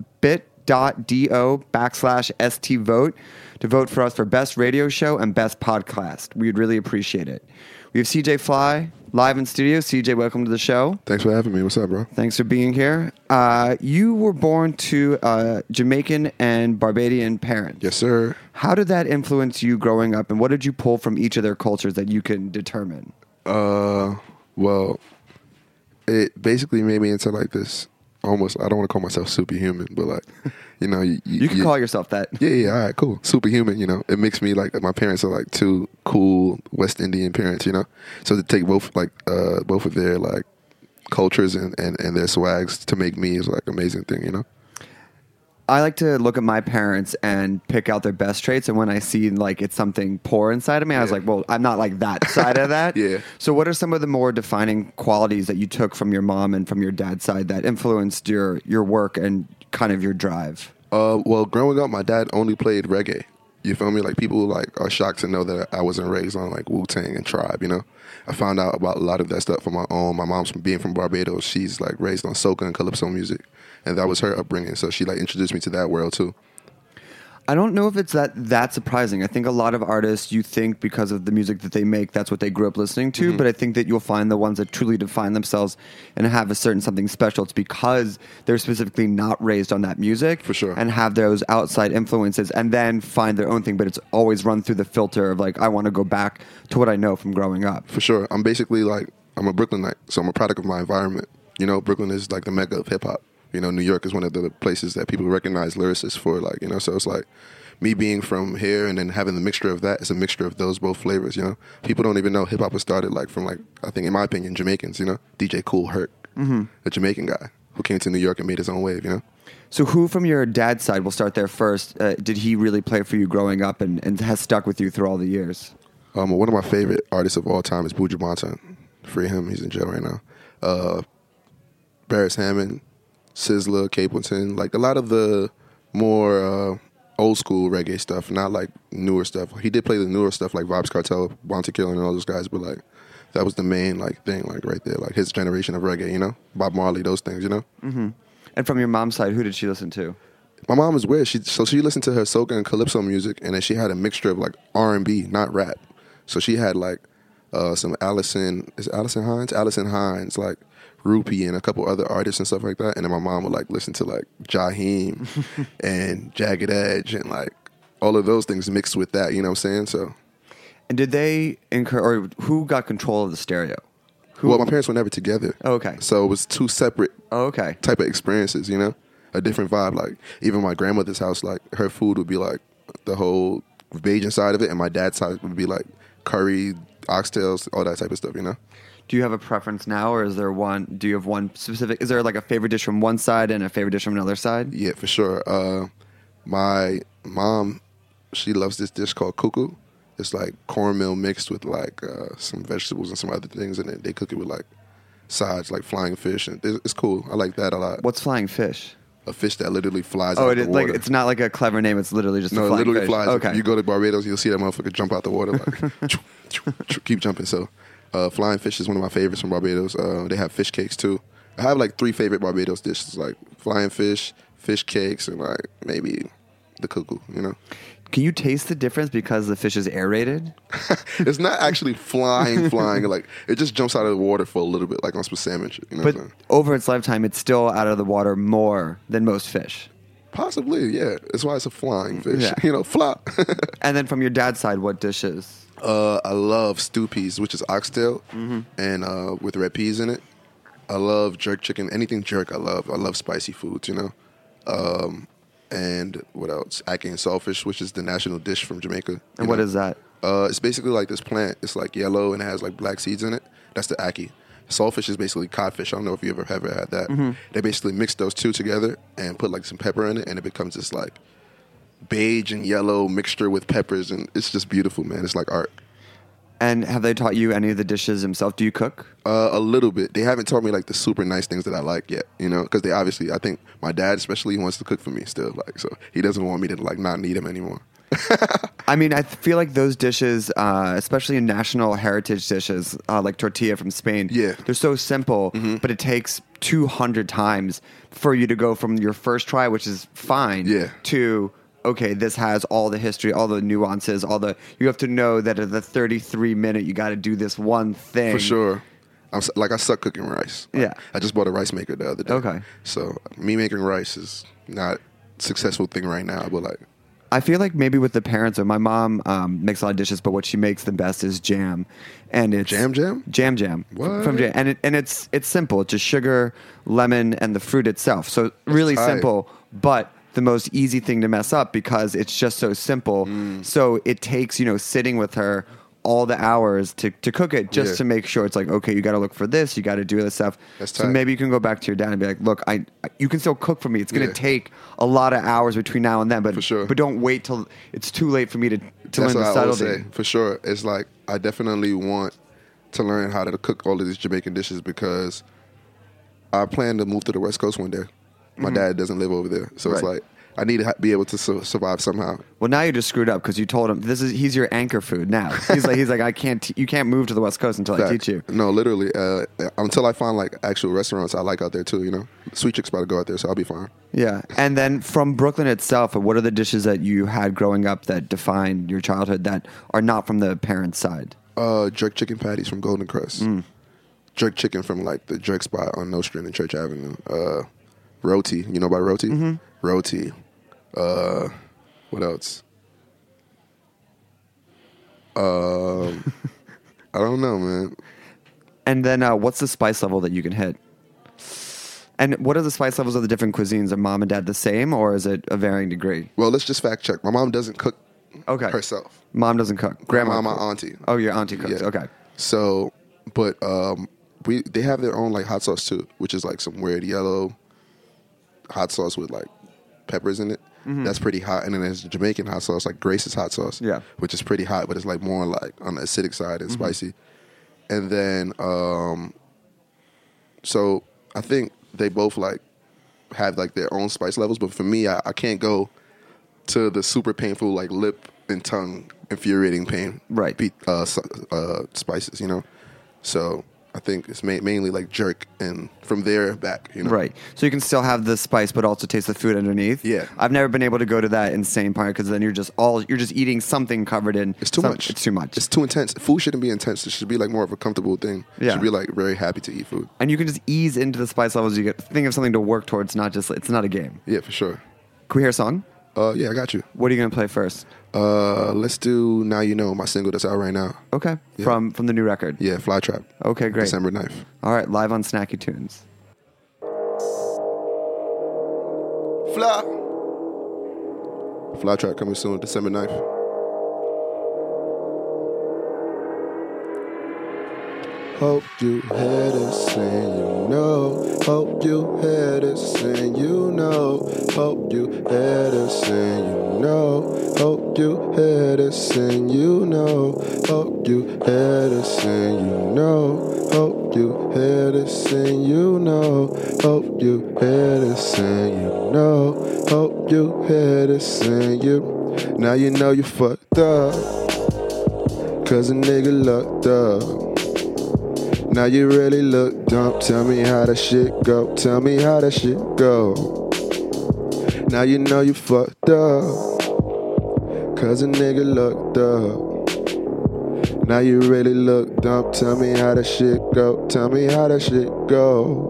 bit.do backslash stvote to vote for us for Best Radio Show and Best Podcast. We'd really appreciate it. We have C J Fly live in studio. C J, welcome to the show. Thanks for having me. What's up, bro? Thanks for being here. Uh, you were born to uh, Jamaican and Barbadian parents. Yes, sir. How did that influence you growing up, and what did you pull from each of their cultures that you can determine? Uh... Well, it basically made me into like this almost, I don't want to call myself superhuman, but like, you know. You, you can you, call yourself that. Yeah, yeah, all right, cool. Superhuman, you know. It makes me like, my parents are like two cool West Indian parents, you know. So to take both like, uh, both of their like cultures and, and, and their swags to make me is like an amazing thing, you know. I like to look at my parents and pick out their best traits, and when I see like it's something poor inside of me, I was yeah. like, well, I'm not like that side of that. Yeah. So what are some of the more defining qualities that you took from your mom and from your dad's side that influenced your, your work and kind of your drive? Uh, well, growing up, my dad only played reggae. You feel me? Like, people like are shocked to know that I wasn't raised on like Wu-Tang and Tribe, you know? I found out about a lot of that stuff on my own. My mom's from being from Barbados. She's like raised on soca and calypso music. And that was her upbringing. So she like introduced me to that world too. I don't know if it's that that surprising. I think a lot of artists, you think because of the music that they make, that's what they grew up listening to. Mm-hmm. But I think that you'll find the ones that truly define themselves and have a certain something special. It's because they're specifically not raised on that music. For sure. And have those outside influences and then find their own thing. But it's always run through the filter of like, I want to go back to what I know from growing up. For sure. I'm basically like, I'm a Brooklynite. So I'm a product of my environment. You know, Brooklyn is like the mecca of hip hop. You know, New York is one of the places that people recognize lyricists for, like, you know, so it's like me being from here and then having the mixture of that is a mixture of those both flavors, you know. People don't even know hip-hop was started, like, from, like, I think, in my opinion, Jamaicans, you know. D J Kool Herc, mm-hmm. a Jamaican guy who came to New York and made his own wave, you know. So who from your dad's side, we'll start there first, uh, did he really play for you growing up and, and has stuck with you through all the years? Um, one of my favorite artists of all time is Buju Banton. Free him, he's in jail right now. Uh, Barris Hammond, Sizzla, Capleton, like a lot of the more uh, old school reggae stuff, not like newer stuff. He did play the newer stuff like Vybz Kartel, Bounty Killer, and all those guys, but like that was the main like thing, like right there, like his generation of reggae, you know, Bob Marley, those things, you know. Mm-hmm. And from your mom's side, who did she listen to? My mom was weird. She so she listened to her soca and calypso music, and then she had a mixture of like R and B, not rap. So she had like uh, some Allison, is it Allison Hines? Allison Hines, like Rupee and a couple other artists and stuff like that. And then my mom would like listen to like Jaheim and Jagged Edge and like all of those things mixed with that, you know what I'm saying? So, and did they incur, or who got control of the stereo? Who? Well, my parents were never together. Oh, okay. So it was two separate oh, okay. type of experiences, you know? A different vibe. Like even my grandmother's house, like her food would be like the whole Bajan side of it, and my dad's side would be like curry, oxtails, all that type of stuff, you know? Do you have a preference now, or is there one? Do you have one specific? Is there like a favorite dish from one side and a favorite dish from another side? Yeah, for sure. Uh, my mom, she loves this dish called cuckoo. It's like cornmeal mixed with like uh, some vegetables and some other things, and then they cook it with like sides like flying fish, and it's, it's cool. I like that a lot. What's flying fish? A fish that literally flies Oh, out it the is water. like it's not like a clever name. It's literally just no, a it flying literally fish. flies. Okay. You go to Barbados, you'll see that motherfucker jump out the water, like choo, choo, choo, keep jumping. So, uh, flying fish is one of my favorites from Barbados. Uh, they have fish cakes too. I have like three favorite Barbados dishes, like flying fish, fish cakes, and like maybe the cuckoo. You know. Can you taste the difference because the fish is aerated? It's not actually flying, flying. Like it just jumps out of the water for a little bit, like on some salmon. You know But what I'm saying? over its lifetime, it's still out of the water more than most fish. Possibly, yeah. That's why it's a flying fish. Yeah. You know, flop. And then from your dad's side, what dishes? uh, I love stew peas, which is oxtail, Mm-hmm. and uh, with red peas in it. I love jerk chicken. Anything jerk, I love. I love spicy foods. You know. Um, and what else? Ackee and saltfish, which is the national dish from Jamaica. And what is that? Uh, it's basically like this plant. It's like yellow and it has like black seeds in it. That's the ackee. Saltfish is basically codfish. I don't know if you ever ever had that. Mm-hmm. They basically mix those two together and put like some pepper in it, and it becomes this like beige and yellow mixture with peppers, and it's just beautiful, man. It's like art. And have they taught you any of the dishes himself? Do you cook? Uh, a little bit. They haven't taught me like the super nice things that I like yet, you know, because they obviously, I think my dad especially wants to cook for me still, like, so he doesn't want me to like not need him anymore. I mean, I feel like those dishes, uh, especially in national heritage dishes, uh, like tortilla from Spain, Yeah. they're so simple, but it takes two hundred times for you to go from your first try, which is fine, Yeah. to, okay, this has all the history, all the nuances, all the, you have to know that at the thirty-three minute, you got to do this one thing. For sure. I'm s- like I suck cooking rice. Like, Yeah. I just bought a rice maker the other day. Okay. So me making rice is not a successful thing right now, but like I feel like maybe with the parents, or my mom um, makes a lot of dishes, but what she makes the best is jam, and it's Jam jam? jam jam What? from jam, and it, and it's it's simple, it's just sugar, lemon, and the fruit itself. So really tight. simple, but the most easy thing to mess up because it's just so simple. Mm. So it takes, you know, sitting with her all the hours to, to cook it just Yeah. to make sure it's like, okay, you got to look for this, you got to do this stuff. That's so tight. maybe you can go back to your dad and be like, look, I you can still cook for me. It's going to Yeah. take a lot of hours between now and then, but For sure. but don't wait till it's too late for me to, to that's learn what the I always subtlety. say. For sure. It's like I definitely want to learn how to cook all of these Jamaican dishes because I plan to move to the West Coast one day. My dad doesn't live over there, so it's Mm-hmm. Right. like I need to ha- be able to su- survive somehow. Well, now you just screwed up because you told him this is he's your anchor food now. He's like he's like I can't t- you can't move to the West Coast until I Fact. teach you. No, literally. Uh, until I find like actual restaurants I like out there too. You know, Sweet Chick's about to go out there, so I'll be fine. Yeah, and then from Brooklyn itself, what are the dishes that you had growing up that defined your childhood that are not from the parents' side? Uh, jerk chicken patties from Golden Crust. Mm. Jerk chicken from like the jerk spot on Nostrand and Church Avenue. Uh, roti, you know about roti? Mm-hmm. Roti. Uh, what else? Um, I don't know, man. And then uh, what's the spice level that you can hit? And what are the spice levels of the different cuisines? Are mom and dad the same, or is it a varying degree? Well, let's just fact check. My mom doesn't cook Okay. herself. Mom doesn't cook. Grandma, my cooks. auntie. Oh, your auntie cooks. Yeah. Okay. So, but um, we they have their own like hot sauce too, which is like some weird yellow hot sauce with like peppers in it. That's pretty hot. And then there's Jamaican hot sauce, like Grace's hot sauce, Yeah. which is pretty hot, but it's like more like on the acidic side and spicy. And then, um, so I think they both like have like their own spice levels, but for me, I, I can't go to the super painful like lip and tongue infuriating pain, Right. Pe- uh, s- uh, spices, you know. So I think it's ma- mainly like jerk, and from there back, you know. Right. So you can still have the spice, but also taste the food underneath. Yeah. I've never been able to go to that insane part because then you're just all you're just eating something covered in. It's too some- much. It's too much. It's too intense. Food shouldn't be intense. It should be like more of a comfortable thing. You Yeah. should be like very happy to eat food. and you can just ease into the spice levels. You get think of something to work towards, not just it's not a game. Yeah, for sure. Can we hear a song? Uh, yeah, I got you. What are you gonna play first? Uh, let's do Now You Know, my single that's out right now. Okay. Yeah. From from the new record. Yeah, Fly Trap. Okay, great. December ninth. All right, live on Snacky Tunes. Fly. Fly Trap coming soon, December ninth. Hope you hear this and you know. Hope you hear this and you know. Hope you hear this and you know. Hope you hear this and you know. Hope you hear this and you know. Hope you hear this and you know. Hope you hear this and you know. Hope you hear this and you. Now you know you fucked up, cause a nigga looked up. Now you really look dumb. Tell me how that shit go. Tell me how that shit go. Now you know you fucked up, cause a nigga looked up. Now you really look dumb. Tell me how that shit go. Tell me how that shit go.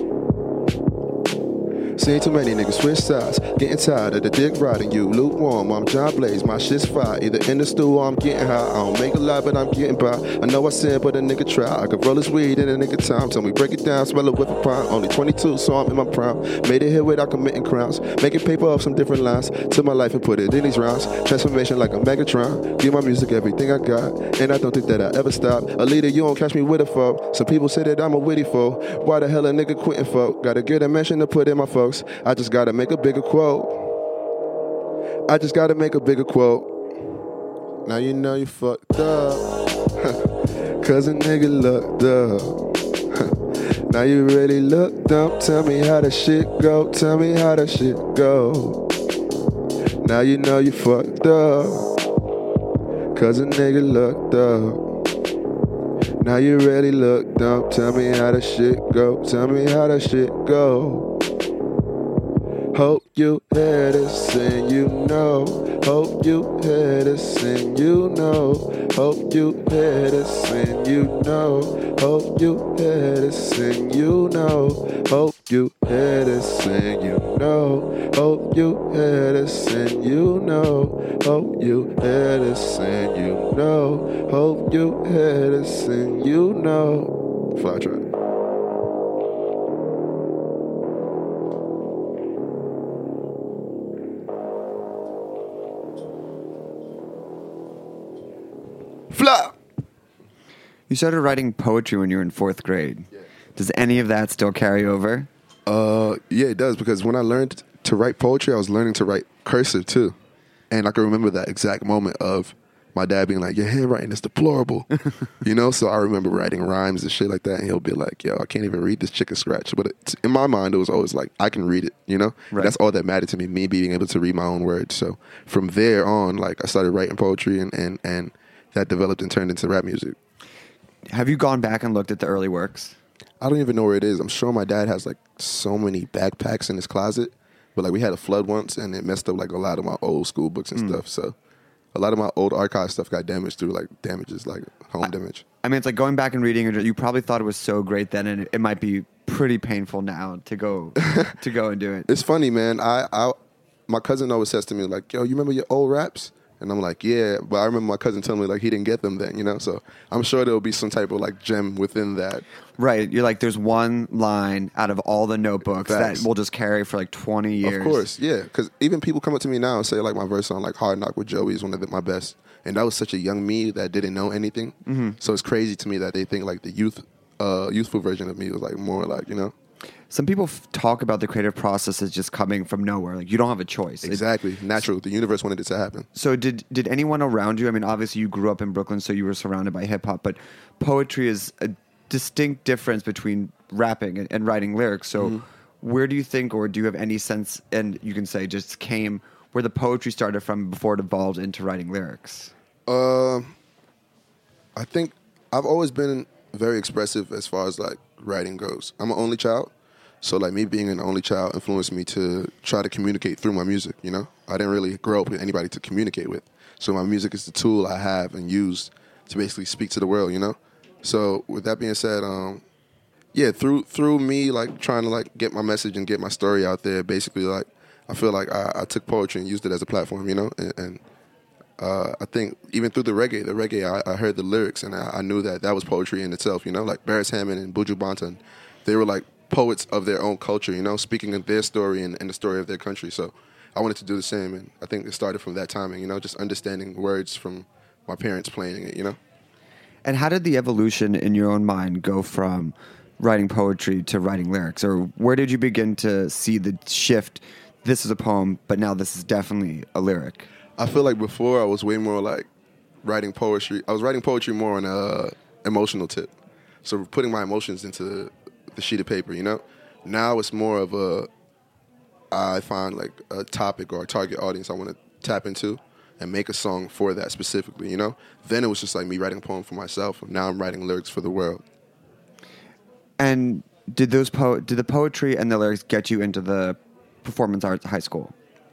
Seen too many niggas switch sides. Getting tired of the dick riding you. Lukewarm, I'm John Blaze, my shit's fire. Either in the stew or I'm getting high. I don't make a lot, but I'm getting by. I know I sin, but a nigga try. I could roll his weed in a nigga time. Tell me break it down, smell it with a prime. Only twenty-two, so I'm in my prime. Made it here without committing crimes. Making paper off some different lines. Took my life and put it in these rounds. Transformation like a Megatron. Give my music everything I got. And I don't think that I ever stop. A leader, you don't catch me with a foe. Some people say that I'm a witty foe. Why the hell a nigga quitting folk? Gotta get a mention to put in my folks. I just gotta make a bigger quote. I just gotta make a bigger quote. Now you know you fucked up, cause a nigga looked up. Now you really look dumb. Tell me how that shit go. Tell me how that shit go. Now you know you fucked up, cause a nigga looked up. Now you really look dumb. Tell me how that shit go. Tell me how that shit go. Hope you hear this and you know. Hope you hear this and you know. Hope you hear this and you know. Hope you hear this and you know. Hope you hear this and you know. Hope you hear this and you know. Hope you hear this and you know. Hope you hear this and you know. Fly track. Fly. You started writing poetry when you were in fourth grade. Yeah. Does any of that still carry over? Uh, yeah, it does, because when I learned to write poetry, I was learning to write cursive too. And I can remember that exact moment of my dad being like, your handwriting is deplorable. You know, so I remember writing rhymes and shit like that, and he'll be like, yo, I can't even read this chicken scratch. But it, in my mind, it was always like, I can read it, you know? Right. That's all that mattered to me, me being able to read my own words. So from there on, like, I started writing poetry, and, and, and that developed and turned into rap music. Have you gone back and looked at the early works? I don't even know where it is. I'm sure my dad has like so many backpacks in his closet, but like we had a flood once and it messed up like a lot of my old school books and mm. stuff. So a lot of my old archive stuff got damaged through like damages, like home I, damage. I mean, it's like going back and reading it. You probably thought it was so great then, and it, it might be pretty painful now to go to go and do it. It's funny, man. I, I my cousin always says to me like, "Yo, you remember your old raps?" And I'm like, yeah, but I remember my cousin telling me like he didn't get them then, you know? So I'm sure there'll be some type of like gem within that. Right. You're like, there's one line out of all the notebooks Facts. that we'll just carry for like twenty years. Of course, yeah. Because even people come up to me now and say like my verse on like Hard Knock with Joey is one of the, my best. And that was such a young me that didn't know anything. Mm-hmm. So it's crazy to me that they think like the youth, uh, youthful version of me was like more like, you know? Some people f- talk about the creative process as just coming from nowhere. Like, you don't have a choice. Exactly. It, Natural. The universe wanted it to happen. So did did anyone around you, I mean, obviously you grew up in Brooklyn, so you were surrounded by hip-hop, but poetry is a distinct difference between rapping and, and writing lyrics. So mm-hmm. where do you think, or do you have any sense, and you can say just came, where the poetry started from before it evolved into writing lyrics? Uh, I think I've always been very expressive as far as, like, writing goes. I'm an only child. So, like, me being an only child influenced me to try to communicate through my music, you know? I didn't really grow up with anybody to communicate with. So my music is the tool I have and use to basically speak to the world, you know? So with that being said, um, yeah, through through me, like, trying to, like, get my message and get my story out there, basically, like, I feel like I, I took poetry and used it as a platform, you know? And, and uh, I think even through the reggae, the reggae, I, I heard the lyrics, and I, I knew that that was poetry in itself, you know? Like, Barris Hammond and Buju Banton, they were, like, poets of their own culture, you know, speaking of their story and, and the story of their country. So I wanted to do the same, and I think it started from that timing, you know, just understanding words from my parents playing it, you know. And how did the evolution in your own mind go from writing poetry to writing lyrics? Or where did you begin to see the shift? This is a poem, but now this is definitely a lyric. I feel like before I was way more like writing poetry. I was writing poetry more on a emotional tip. So putting my emotions into the sheet of paper, you know? Now it's more of a, I find like a topic or a target audience I want to tap into and make a song for that specifically, you know? Then it was just like me writing a poem for myself. And now I'm writing lyrics for the world. And did those po- did the poetry and the lyrics get you into the performance arts at high school?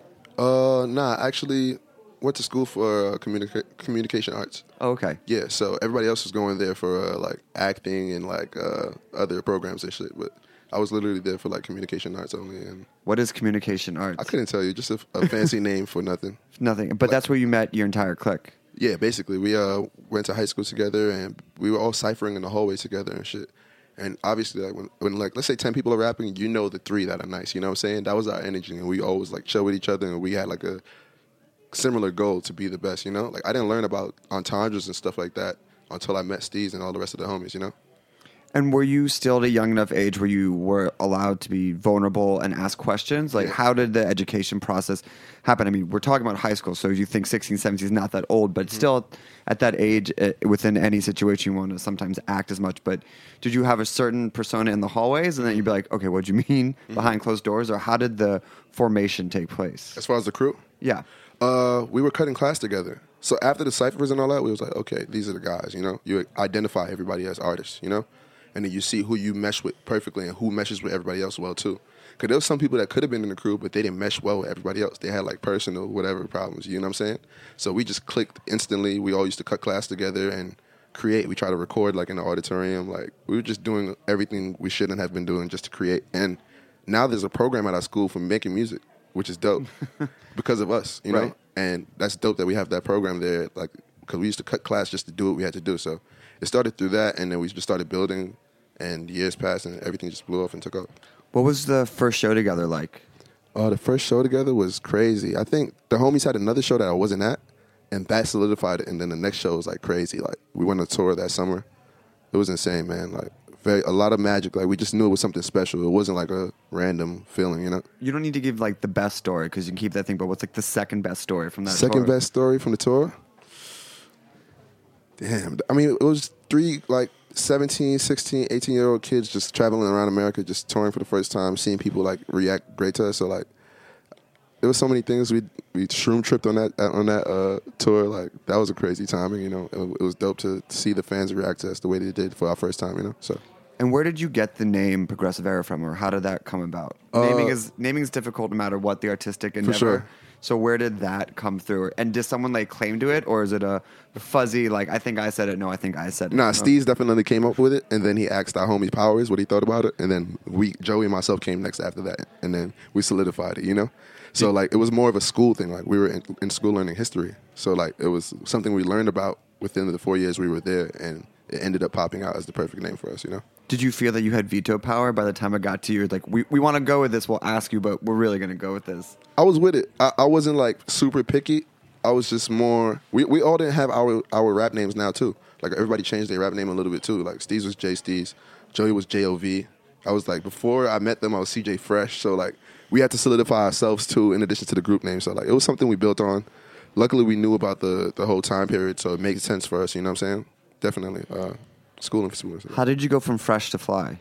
Uh, nah, actually went to school for uh, communica- communication arts. Oh, okay. Yeah, so everybody else was going there for uh, like acting and like uh, other programs and shit, but I was literally there for like communication arts only. And what is communication arts? I couldn't tell you, just a, a fancy name for nothing. Nothing, but like, that's where you met your entire clique. Yeah, basically, we uh, went to high school together, and we were all ciphering in the hallways together and shit. And obviously, like when, when like let's say ten people are rapping, you know the three that are nice. You know what I'm saying? That was our energy, and we always like chill with each other, and we had like a similar goal to be the best. You know, like I didn't learn about entendres and stuff like that until I met Steez and all the rest of the homies. You know. And were you still at a young enough age where you were allowed to be vulnerable and ask questions? Like, yeah. How did the education process happen? I mean, we're talking about high school, so you think sixteen, seventeen is not that old, but mm-hmm. still at that age, uh, within any situation, you want to sometimes act as much. But did you have a certain persona in the hallways, and then you'd be like, okay, what do you mean mm-hmm. behind closed doors? Or how did the formation take place? As far as the crew? Yeah. Uh, we were cutting class together. So after the ciphers and all that, we was like, okay, these are the guys, you know? You identify everybody as artists, you know? And then you see who you mesh with perfectly and who meshes with everybody else well, too. Because there was some people that could have been in the crew, but they didn't mesh well with everybody else. They had, like, personal whatever problems, you know what I'm saying? So we just clicked instantly. We all used to cut class together and create. We try to record, like, in the auditorium. Like, we were just doing everything we shouldn't have been doing just to create. And now there's a program at our school for making music, which is dope because of us, you know? Right. And that's dope that we have that program there, like, because we used to cut class just to do what we had to do. So it started through that, and then we just started building. And years passed, and everything just blew off and took off. What was the first show together like? Oh, the first show together was crazy. I think the homies had another show that I wasn't at, and that solidified it. And then the next show was like crazy. Like we went on tour that summer. It was insane, man. Like very a lot of magic. Like we just knew it was something special. It wasn't like a random feeling, you know. You don't need to give like the best story because you can keep that thing. But what's like the second best story from that? Second tour? best story from the tour? Damn. I mean, it was three like. seventeen, sixteen, eighteen-year-old kids just traveling around America, just touring for the first time, seeing people, like, react great to us. So, like, there was so many things. We we shroom tripped on that on that uh, tour. Like, that was a crazy timing, you know. It, it was dope to see the fans react to us the way they did for our first time, you know. So. And where did you get the name Progressive Era from, or how did that come about? Uh, naming is naming is difficult no matter what the artistic endeavor. For sure. So where did that come through? And did someone like claim to it, or is it a fuzzy like I think I said it? No, I think I said it. Nah, no. Steez definitely came up with it, and then he asked our homie Powers what he thought about it, and then we Joey and myself came next after that, and then we solidified it. You know, so like it was more of a school thing. Like we were in, in school learning history, so like it was something we learned about within the four years we were there, and it ended up popping out as the perfect name for us. You know. Did you feel that you had veto power by the time it got to you? Like, we, we want to go with this, we'll ask you, but we're really going to go with this. I was with it. I, I wasn't, like, super picky. I was just more... We, we all didn't have our, our rap names now, too. Like, everybody changed their rap name a little bit, too. Like, Steez was J Steez. Joey was J O V. I was, like, before I met them, I was C J Fresh. So, like, we had to solidify ourselves, too, in addition to the group name. So, like, it was something we built on. Luckily, we knew about the, the whole time period, so it made sense for us, you know what I'm saying? Definitely. Uh, school influence. How did you go from Fresh to Fly?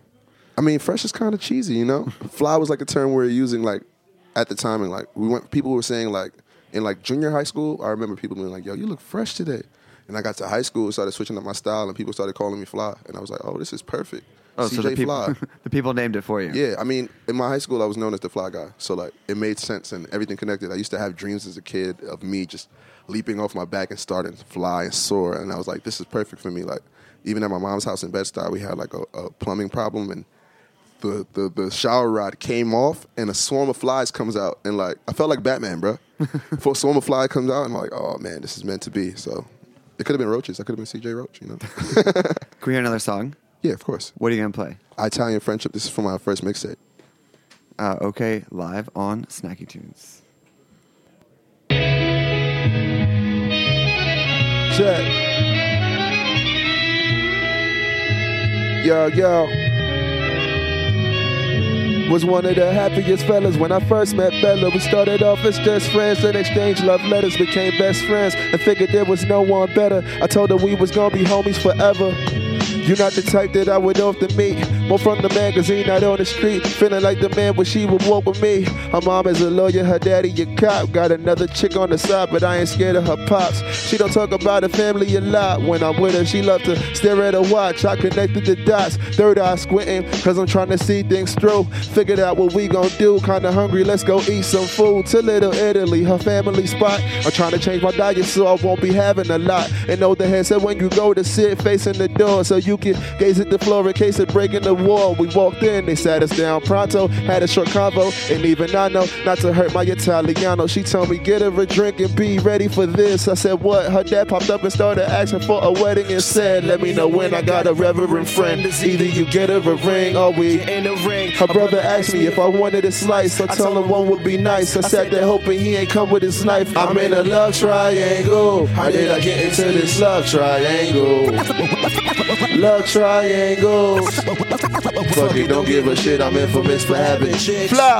I mean, fresh is kind of cheesy, you know? Fly was like a term we were using, like, at the time. And, like, we went, people were saying, like, in, like, junior high school, I remember people being like, yo, you look fresh today. And I got to high school and started switching up my style, and people started calling me Fly. And I was like, oh, this is perfect. Oh, C J so the people, Fly. the people named it for you. Yeah, I mean, in my high school, I was known as the Fly Guy. So, like, it made sense and everything connected. I used to have dreams as a kid of me just leaping off my back and starting to fly and soar. And I was like, this is perfect for me. Like, even at my mom's house in Bed-Stuy, we had, like, a, a plumbing problem, and The, the the shower rod came off, and a swarm of flies comes out, and like I felt like Batman, bro. For a swarm of flies comes out, and I'm like, oh man, this is meant to be. So it could have been roaches. I could have been C J Roach, you know. Can we hear another song? Yeah, of course. What are you gonna play? Italian Friendship. This is from my first mixtape. Uh, okay, live on Snacky Tunes. Check. yo, yo. Was one of the happiest fellas when I first met Bella. We started off as just friends, then exchanged love letters, became best friends, and figured there was no one better. I told her we was gonna be homies forever. You're not the type that I would often meet. More from the magazine, not on the street. Feeling like the man when she would walk with me. Her mom is a lawyer, her daddy a cop. Got another chick on the side, but I ain't scared of her pops. She don't talk about her family a lot. When I'm with her, she love to stare at her watch. I connected the dots, third eye squinting, cause I'm trying to see things through. Figured out what we gon' do, kinda hungry, let's go eat some food. To Little Italy, her family spot. I'm trying to change my diet so I won't be having a lot. And know the head said when you go to sit facing the door, so you can gaze at the floor in case of breaking the wall. We walked in, they sat us down pronto, had a short convo, and even I know not to hurt my Italiano. She told me get her a drink and be ready for this. I said what? Her dad popped up and started asking for a wedding and said, let me know when I got a reverend friend. Either you get her a ring or we in the ring. Her brother asked me if I wanted a slice. I told him one would be nice. I sat there hoping he ain't come with his knife. I'm in a love triangle. How did I get into this love triangle? Love triangles. Fuck it, don't give a shit. I'm infamous for having chicks. Fly.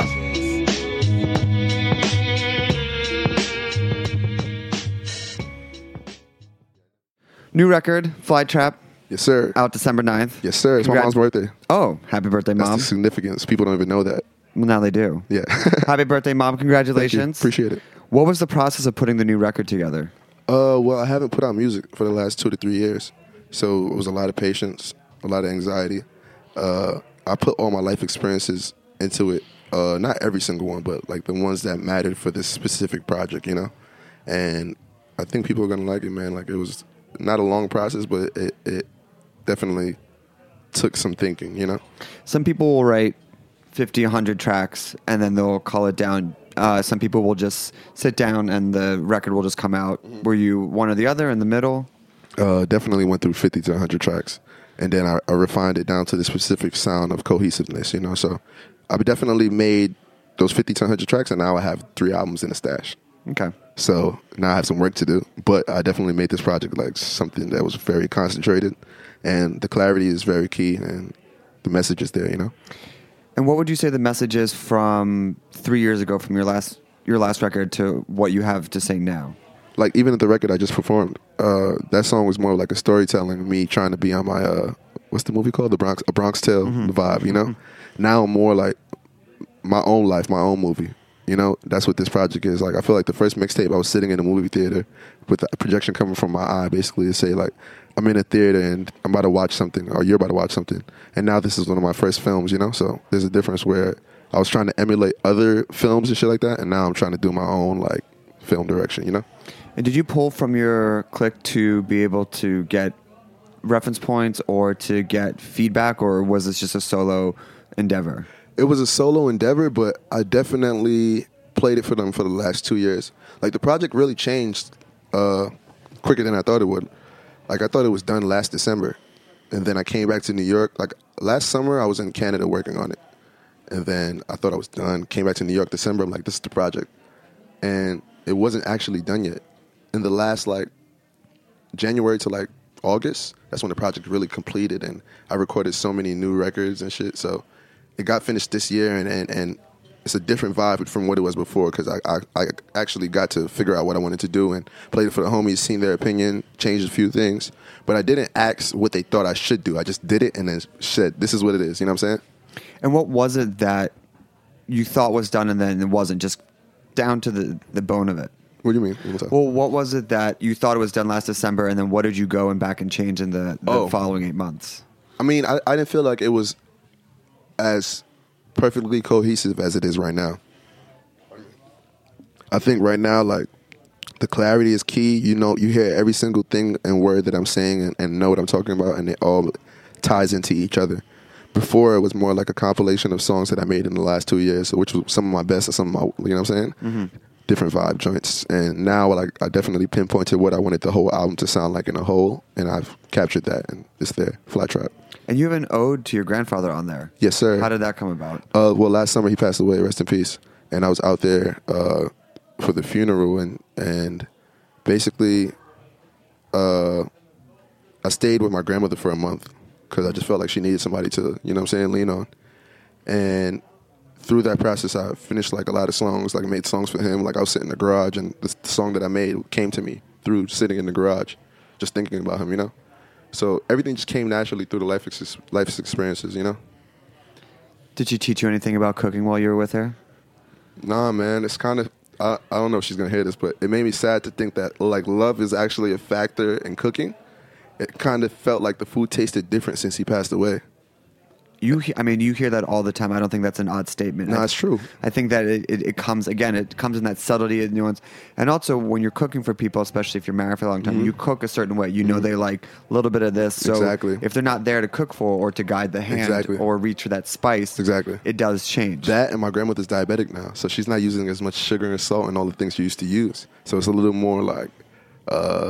New record, Fly Trap, Yes, sir. out December ninth. Yes, sir. It's my Congrat- mom's birthday. Oh, happy birthday, That's Mom. the significance. People don't even know that. Well, now they do. Yeah. Happy birthday, Mom. Thank you. Congratulations. Appreciate it. What was the process of putting the new record together? Uh, well, I haven't put out music for the last two to three years, so it was a lot of patience, a lot of anxiety. Uh, I put all my life experiences into it. Uh, not every single one, but like the ones that mattered for this specific project, you know. And I think people are gonna like it, man. Like it was not a long process, but it, it definitely took some thinking, you know. Some people will write fifty, one hundred tracks and then they'll call it down. Uh, some people will just sit down and the record will just come out. Mm-hmm. Were you one or the other, in the middle? Uh, definitely went through fifty to one hundred tracks. And then I, I refined it down to the specific sound of cohesiveness, you know. So I've definitely made those fifty to one hundred tracks, and now I have three albums in the stash. Okay. So now I have some work to do. But I definitely made this project like something that was very concentrated. And the clarity is very key, and the message is there, you know. And what would you say the message is from three years ago, from your last your last record, to what you have to say now? Like, even at the record I just performed, uh, that song was more like a storytelling, me trying to be on my, uh, what's the movie called? The Bronx, A Bronx Tale mm-hmm. vibe, you know? Mm-hmm. Now I'm more like my own life, my own movie. You know, that's what this project is. Like, I feel like the first mixtape, I was sitting in a movie theater with the projection coming from my eye, basically to say, like, I'm in a theater and I'm about to watch something, or you're about to watch something. And now this is one of my first films, you know? So there's a difference where I was trying to emulate other films and shit like that, and now I'm trying to do my own, like, film direction, you know? And did you pull from your clique to be able to get reference points or to get feedback, or was this just a solo endeavor? It was a solo endeavor, but I definitely played it for them for the last two years. Like, the project really changed uh, quicker than I thought it would. Like, I thought it was done last December, and then I came back to New York. Like, last summer, I was in Canada working on it, and then I thought I was done. Came back to New York December. I'm like, this is the project. And it wasn't actually done yet. In the last, like, January to, like, August, that's when the project really completed, and I recorded so many new records and shit, so it got finished this year, and, and, and it's a different vibe from what it was before, because I, I, I actually got to figure out what I wanted to do and played it for the homies, seen their opinion, changed a few things, but I didn't ask what they thought I should do. I just did it and then said, this is what it is, you know what I'm saying? And what was it that you thought was done and then it wasn't, just down to the, the bone of it? What do you mean? Well, what was it that you thought it was done last December, and then what did you go and back and change in the, the oh. following eight months? I mean, I, I didn't feel like it was as perfectly cohesive as it is right now. I think right now, like, the clarity is key. You know, you hear every single thing and word that I'm saying and, and know what I'm talking about, and it all ties into each other. Before, it was more like a compilation of songs that I made in the last two years, which was some of my best and some of my, you know what I'm saying? Mm-hmm. Different vibe joints. And now, like, I definitely pinpointed what I wanted the whole album to sound like in a whole, and I've captured that, and it's there, Fly Trap. And you have an ode to your grandfather on there. Yes, sir. How did that come about? Uh, well, last summer he passed away, rest in peace. And I was out there uh, for the funeral, and and basically uh, I stayed with my grandmother for a month. because I just felt like she needed somebody to, you know what I'm saying, lean on. And through that process, I finished like a lot of songs, like I made songs for him. Like I was sitting in the garage, and the, the song that I made came to me through sitting in the garage, just thinking about him, you know? So everything just came naturally through the life ex- life experiences, you know? Did she teach you anything about cooking while you were with her? Nah, man, it's kind of, I, I don't know if she's going to hear this, but it made me sad to think that, like, love is actually a factor in cooking. It kind of felt like the food tasted different since he passed away. You, he- I mean, you hear that all the time. I don't think that's an odd statement. No, I- it's true. I think that it, it, it comes, again, it comes in that subtlety and nuance. And also, when you're cooking for people, especially if you're married for a long time, Mhm. you cook a certain way. You know they like a little bit of this. So Exactly. if they're not there to cook for or to guide the hand Exactly. or reach for that spice, Exactly. it does change. That, and my grandmother's diabetic now, so she's not using as much sugar and salt and all the things she used to use. So it's a little more like uh,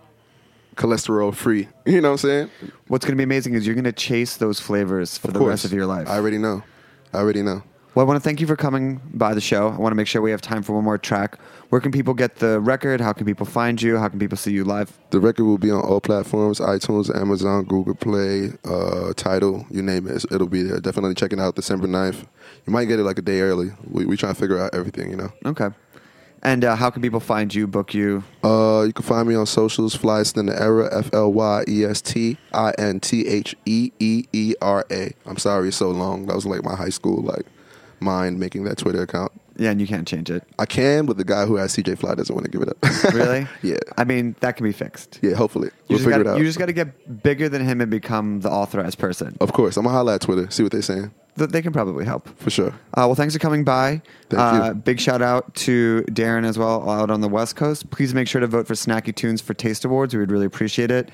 cholesterol free. You know what I'm saying? What's going to be amazing is you're going to chase those flavors for Of the course. rest of your life. I already know. I already know. Well, I want to thank you for coming by the show. I want to make sure we have time for one more track. Where can people get the record? How can people find you? How can people see you live? The record will be on all platforms: iTunes, Amazon, Google Play, uh, Tidal, you name it. It'll be there. Definitely check it out December ninth. You might get it like a day early. We we try to figure out everything, you know. Okay. And uh, how can people find you, book you? Uh, you can find me on socials, Flyest in the Era, F L Y E S T I N T H E E E R A. I'm sorry it's so long. That was like my high school like mind making that Twitter account. Yeah, and you can't change it. I can, but the guy who has C J Fly doesn't want to give it up. Really? Yeah. I mean, that can be fixed. Yeah, hopefully. You We'll just figure gotta, it out. You just got to get bigger than him and become the authorized person. Of course. I'm going to holler at Twitter, see what they're saying. Th- They can probably help. For sure. Uh, well, thanks for coming by. Thank uh, you. Big shout out to Darren as well out on the West Coast. Please make sure to vote for Snacky Tunes for Taste Awards. We would really appreciate it.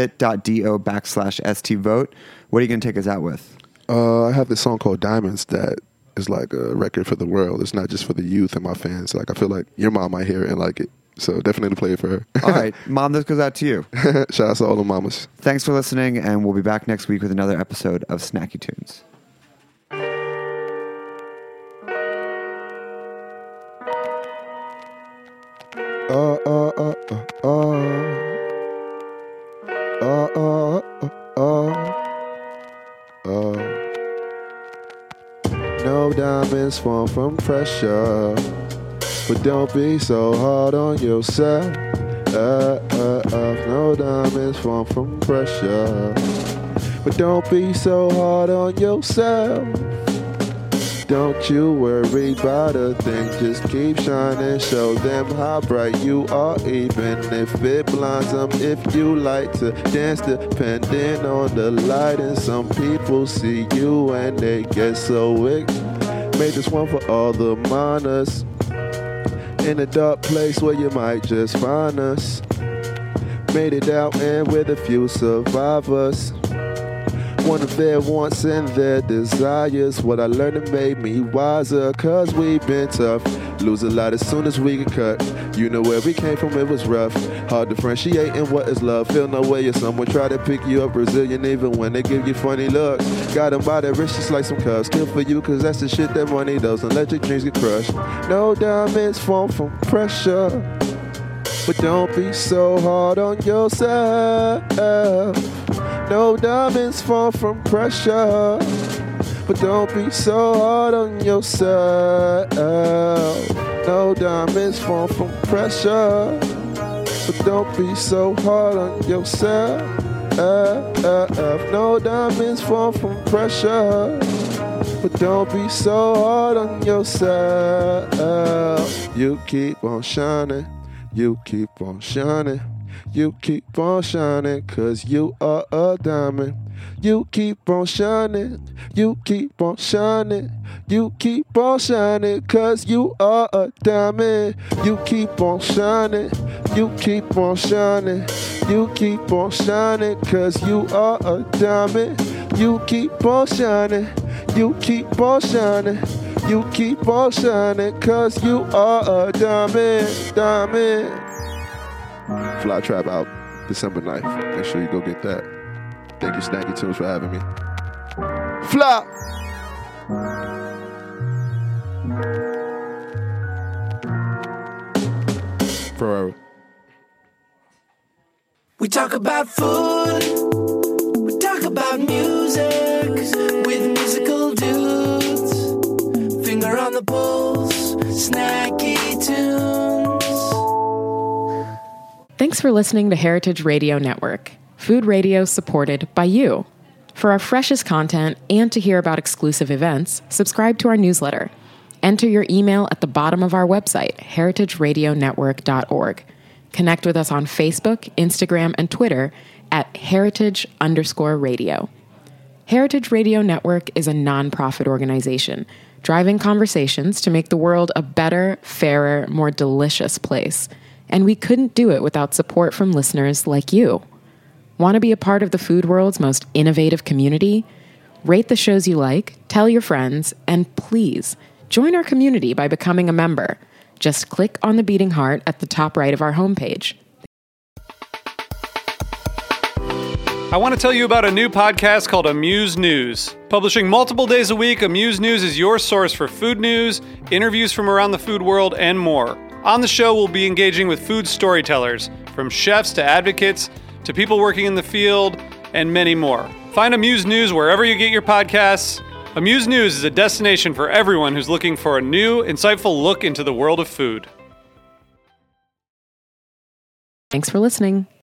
bit.do backslash st vote. What are you going to take us out with? Uh, I have this song called Diamonds that is like a record for the world. It's not just for the youth and my fans. Like I feel like your mom might hear it and like it. So definitely play it for her. All right. Mom, this goes out to you. Shout out to all the mamas. Thanks for listening, and we'll be back next week with another episode of Snacky Tunes. Uh, uh, uh, uh, uh. Uh, uh, uh, uh. Uh. No diamonds fall from pressure, but don't be so hard on yourself. Uh, uh, uh. No diamonds fall from pressure, but don't be so hard on yourself. Don't you worry about a thing, just keep shining, show them how bright you are, even if it blinds them. If you like to dance, depending on the light, and some people see you and they get so wicked. Made this one for all the minors, in a dark place where you might just find us. Made it out and with a few survivors. One of their wants and their desires. What I learned it made me wiser, cause we've been tough. Lose a lot as soon as we get cut. You know where we came from, it was rough. Hard to differentiate in what is love. Feel no way if someone try to pick you up Brazilian, even when they give you funny looks. Got them by their wrist just like some cuffs. Kill for you cause that's the shit that money does. And let your dreams get crushed. No diamonds fall from pressure, but don't be so hard on yourself. No diamonds fall from pressure, but don't be so hard on yourself. No diamonds fall from pressure, but don't be so hard on yourself. No diamonds fall from pressure, but don't be so hard on yourself. You keep on shining, you keep on shining. You keep on shining, cause you are a diamond. You keep on shining, you keep on shining. You keep on shining, cause you are a diamond. You keep on shining, you keep on shining. You keep on shining, cause you are a diamond. You keep on shining, you keep on shining. You keep on shining, cause you are a diamond, diamond. Fly Trap out December ninth. Make sure you go get that. Thank you, Snacky Tunes, for having me. Fly! Forever. We talk about food, we talk about music with musical dudes. Finger on the pulse, snacky tunes. Thanks for listening to Heritage Radio Network, food radio supported by you. For our freshest content and to hear about exclusive events, subscribe to our newsletter. Enter your email at the bottom of our website, heritage radio network dot org. Connect with us on Facebook, Instagram, and Twitter at heritage underscore radio. Heritage Radio Network is a nonprofit organization driving conversations to make the world a better, fairer, more delicious place. And we couldn't do it without support from listeners like you. Want to be a part of the food world's most innovative community? Rate the shows you like, tell your friends, and please join our community by becoming a member. Just click on the beating heart at the top right of our homepage. I want to tell you about a new podcast called Amuse News. Publishing multiple days a week, Amuse News is your source for food news, interviews from around the food world, and more. On the show, we'll be engaging with food storytellers, from chefs to advocates, to people working in the field, and many more. Find Amuse News wherever you get your podcasts. Amuse News is a destination for everyone who's looking for a new, insightful look into the world of food. Thanks for listening.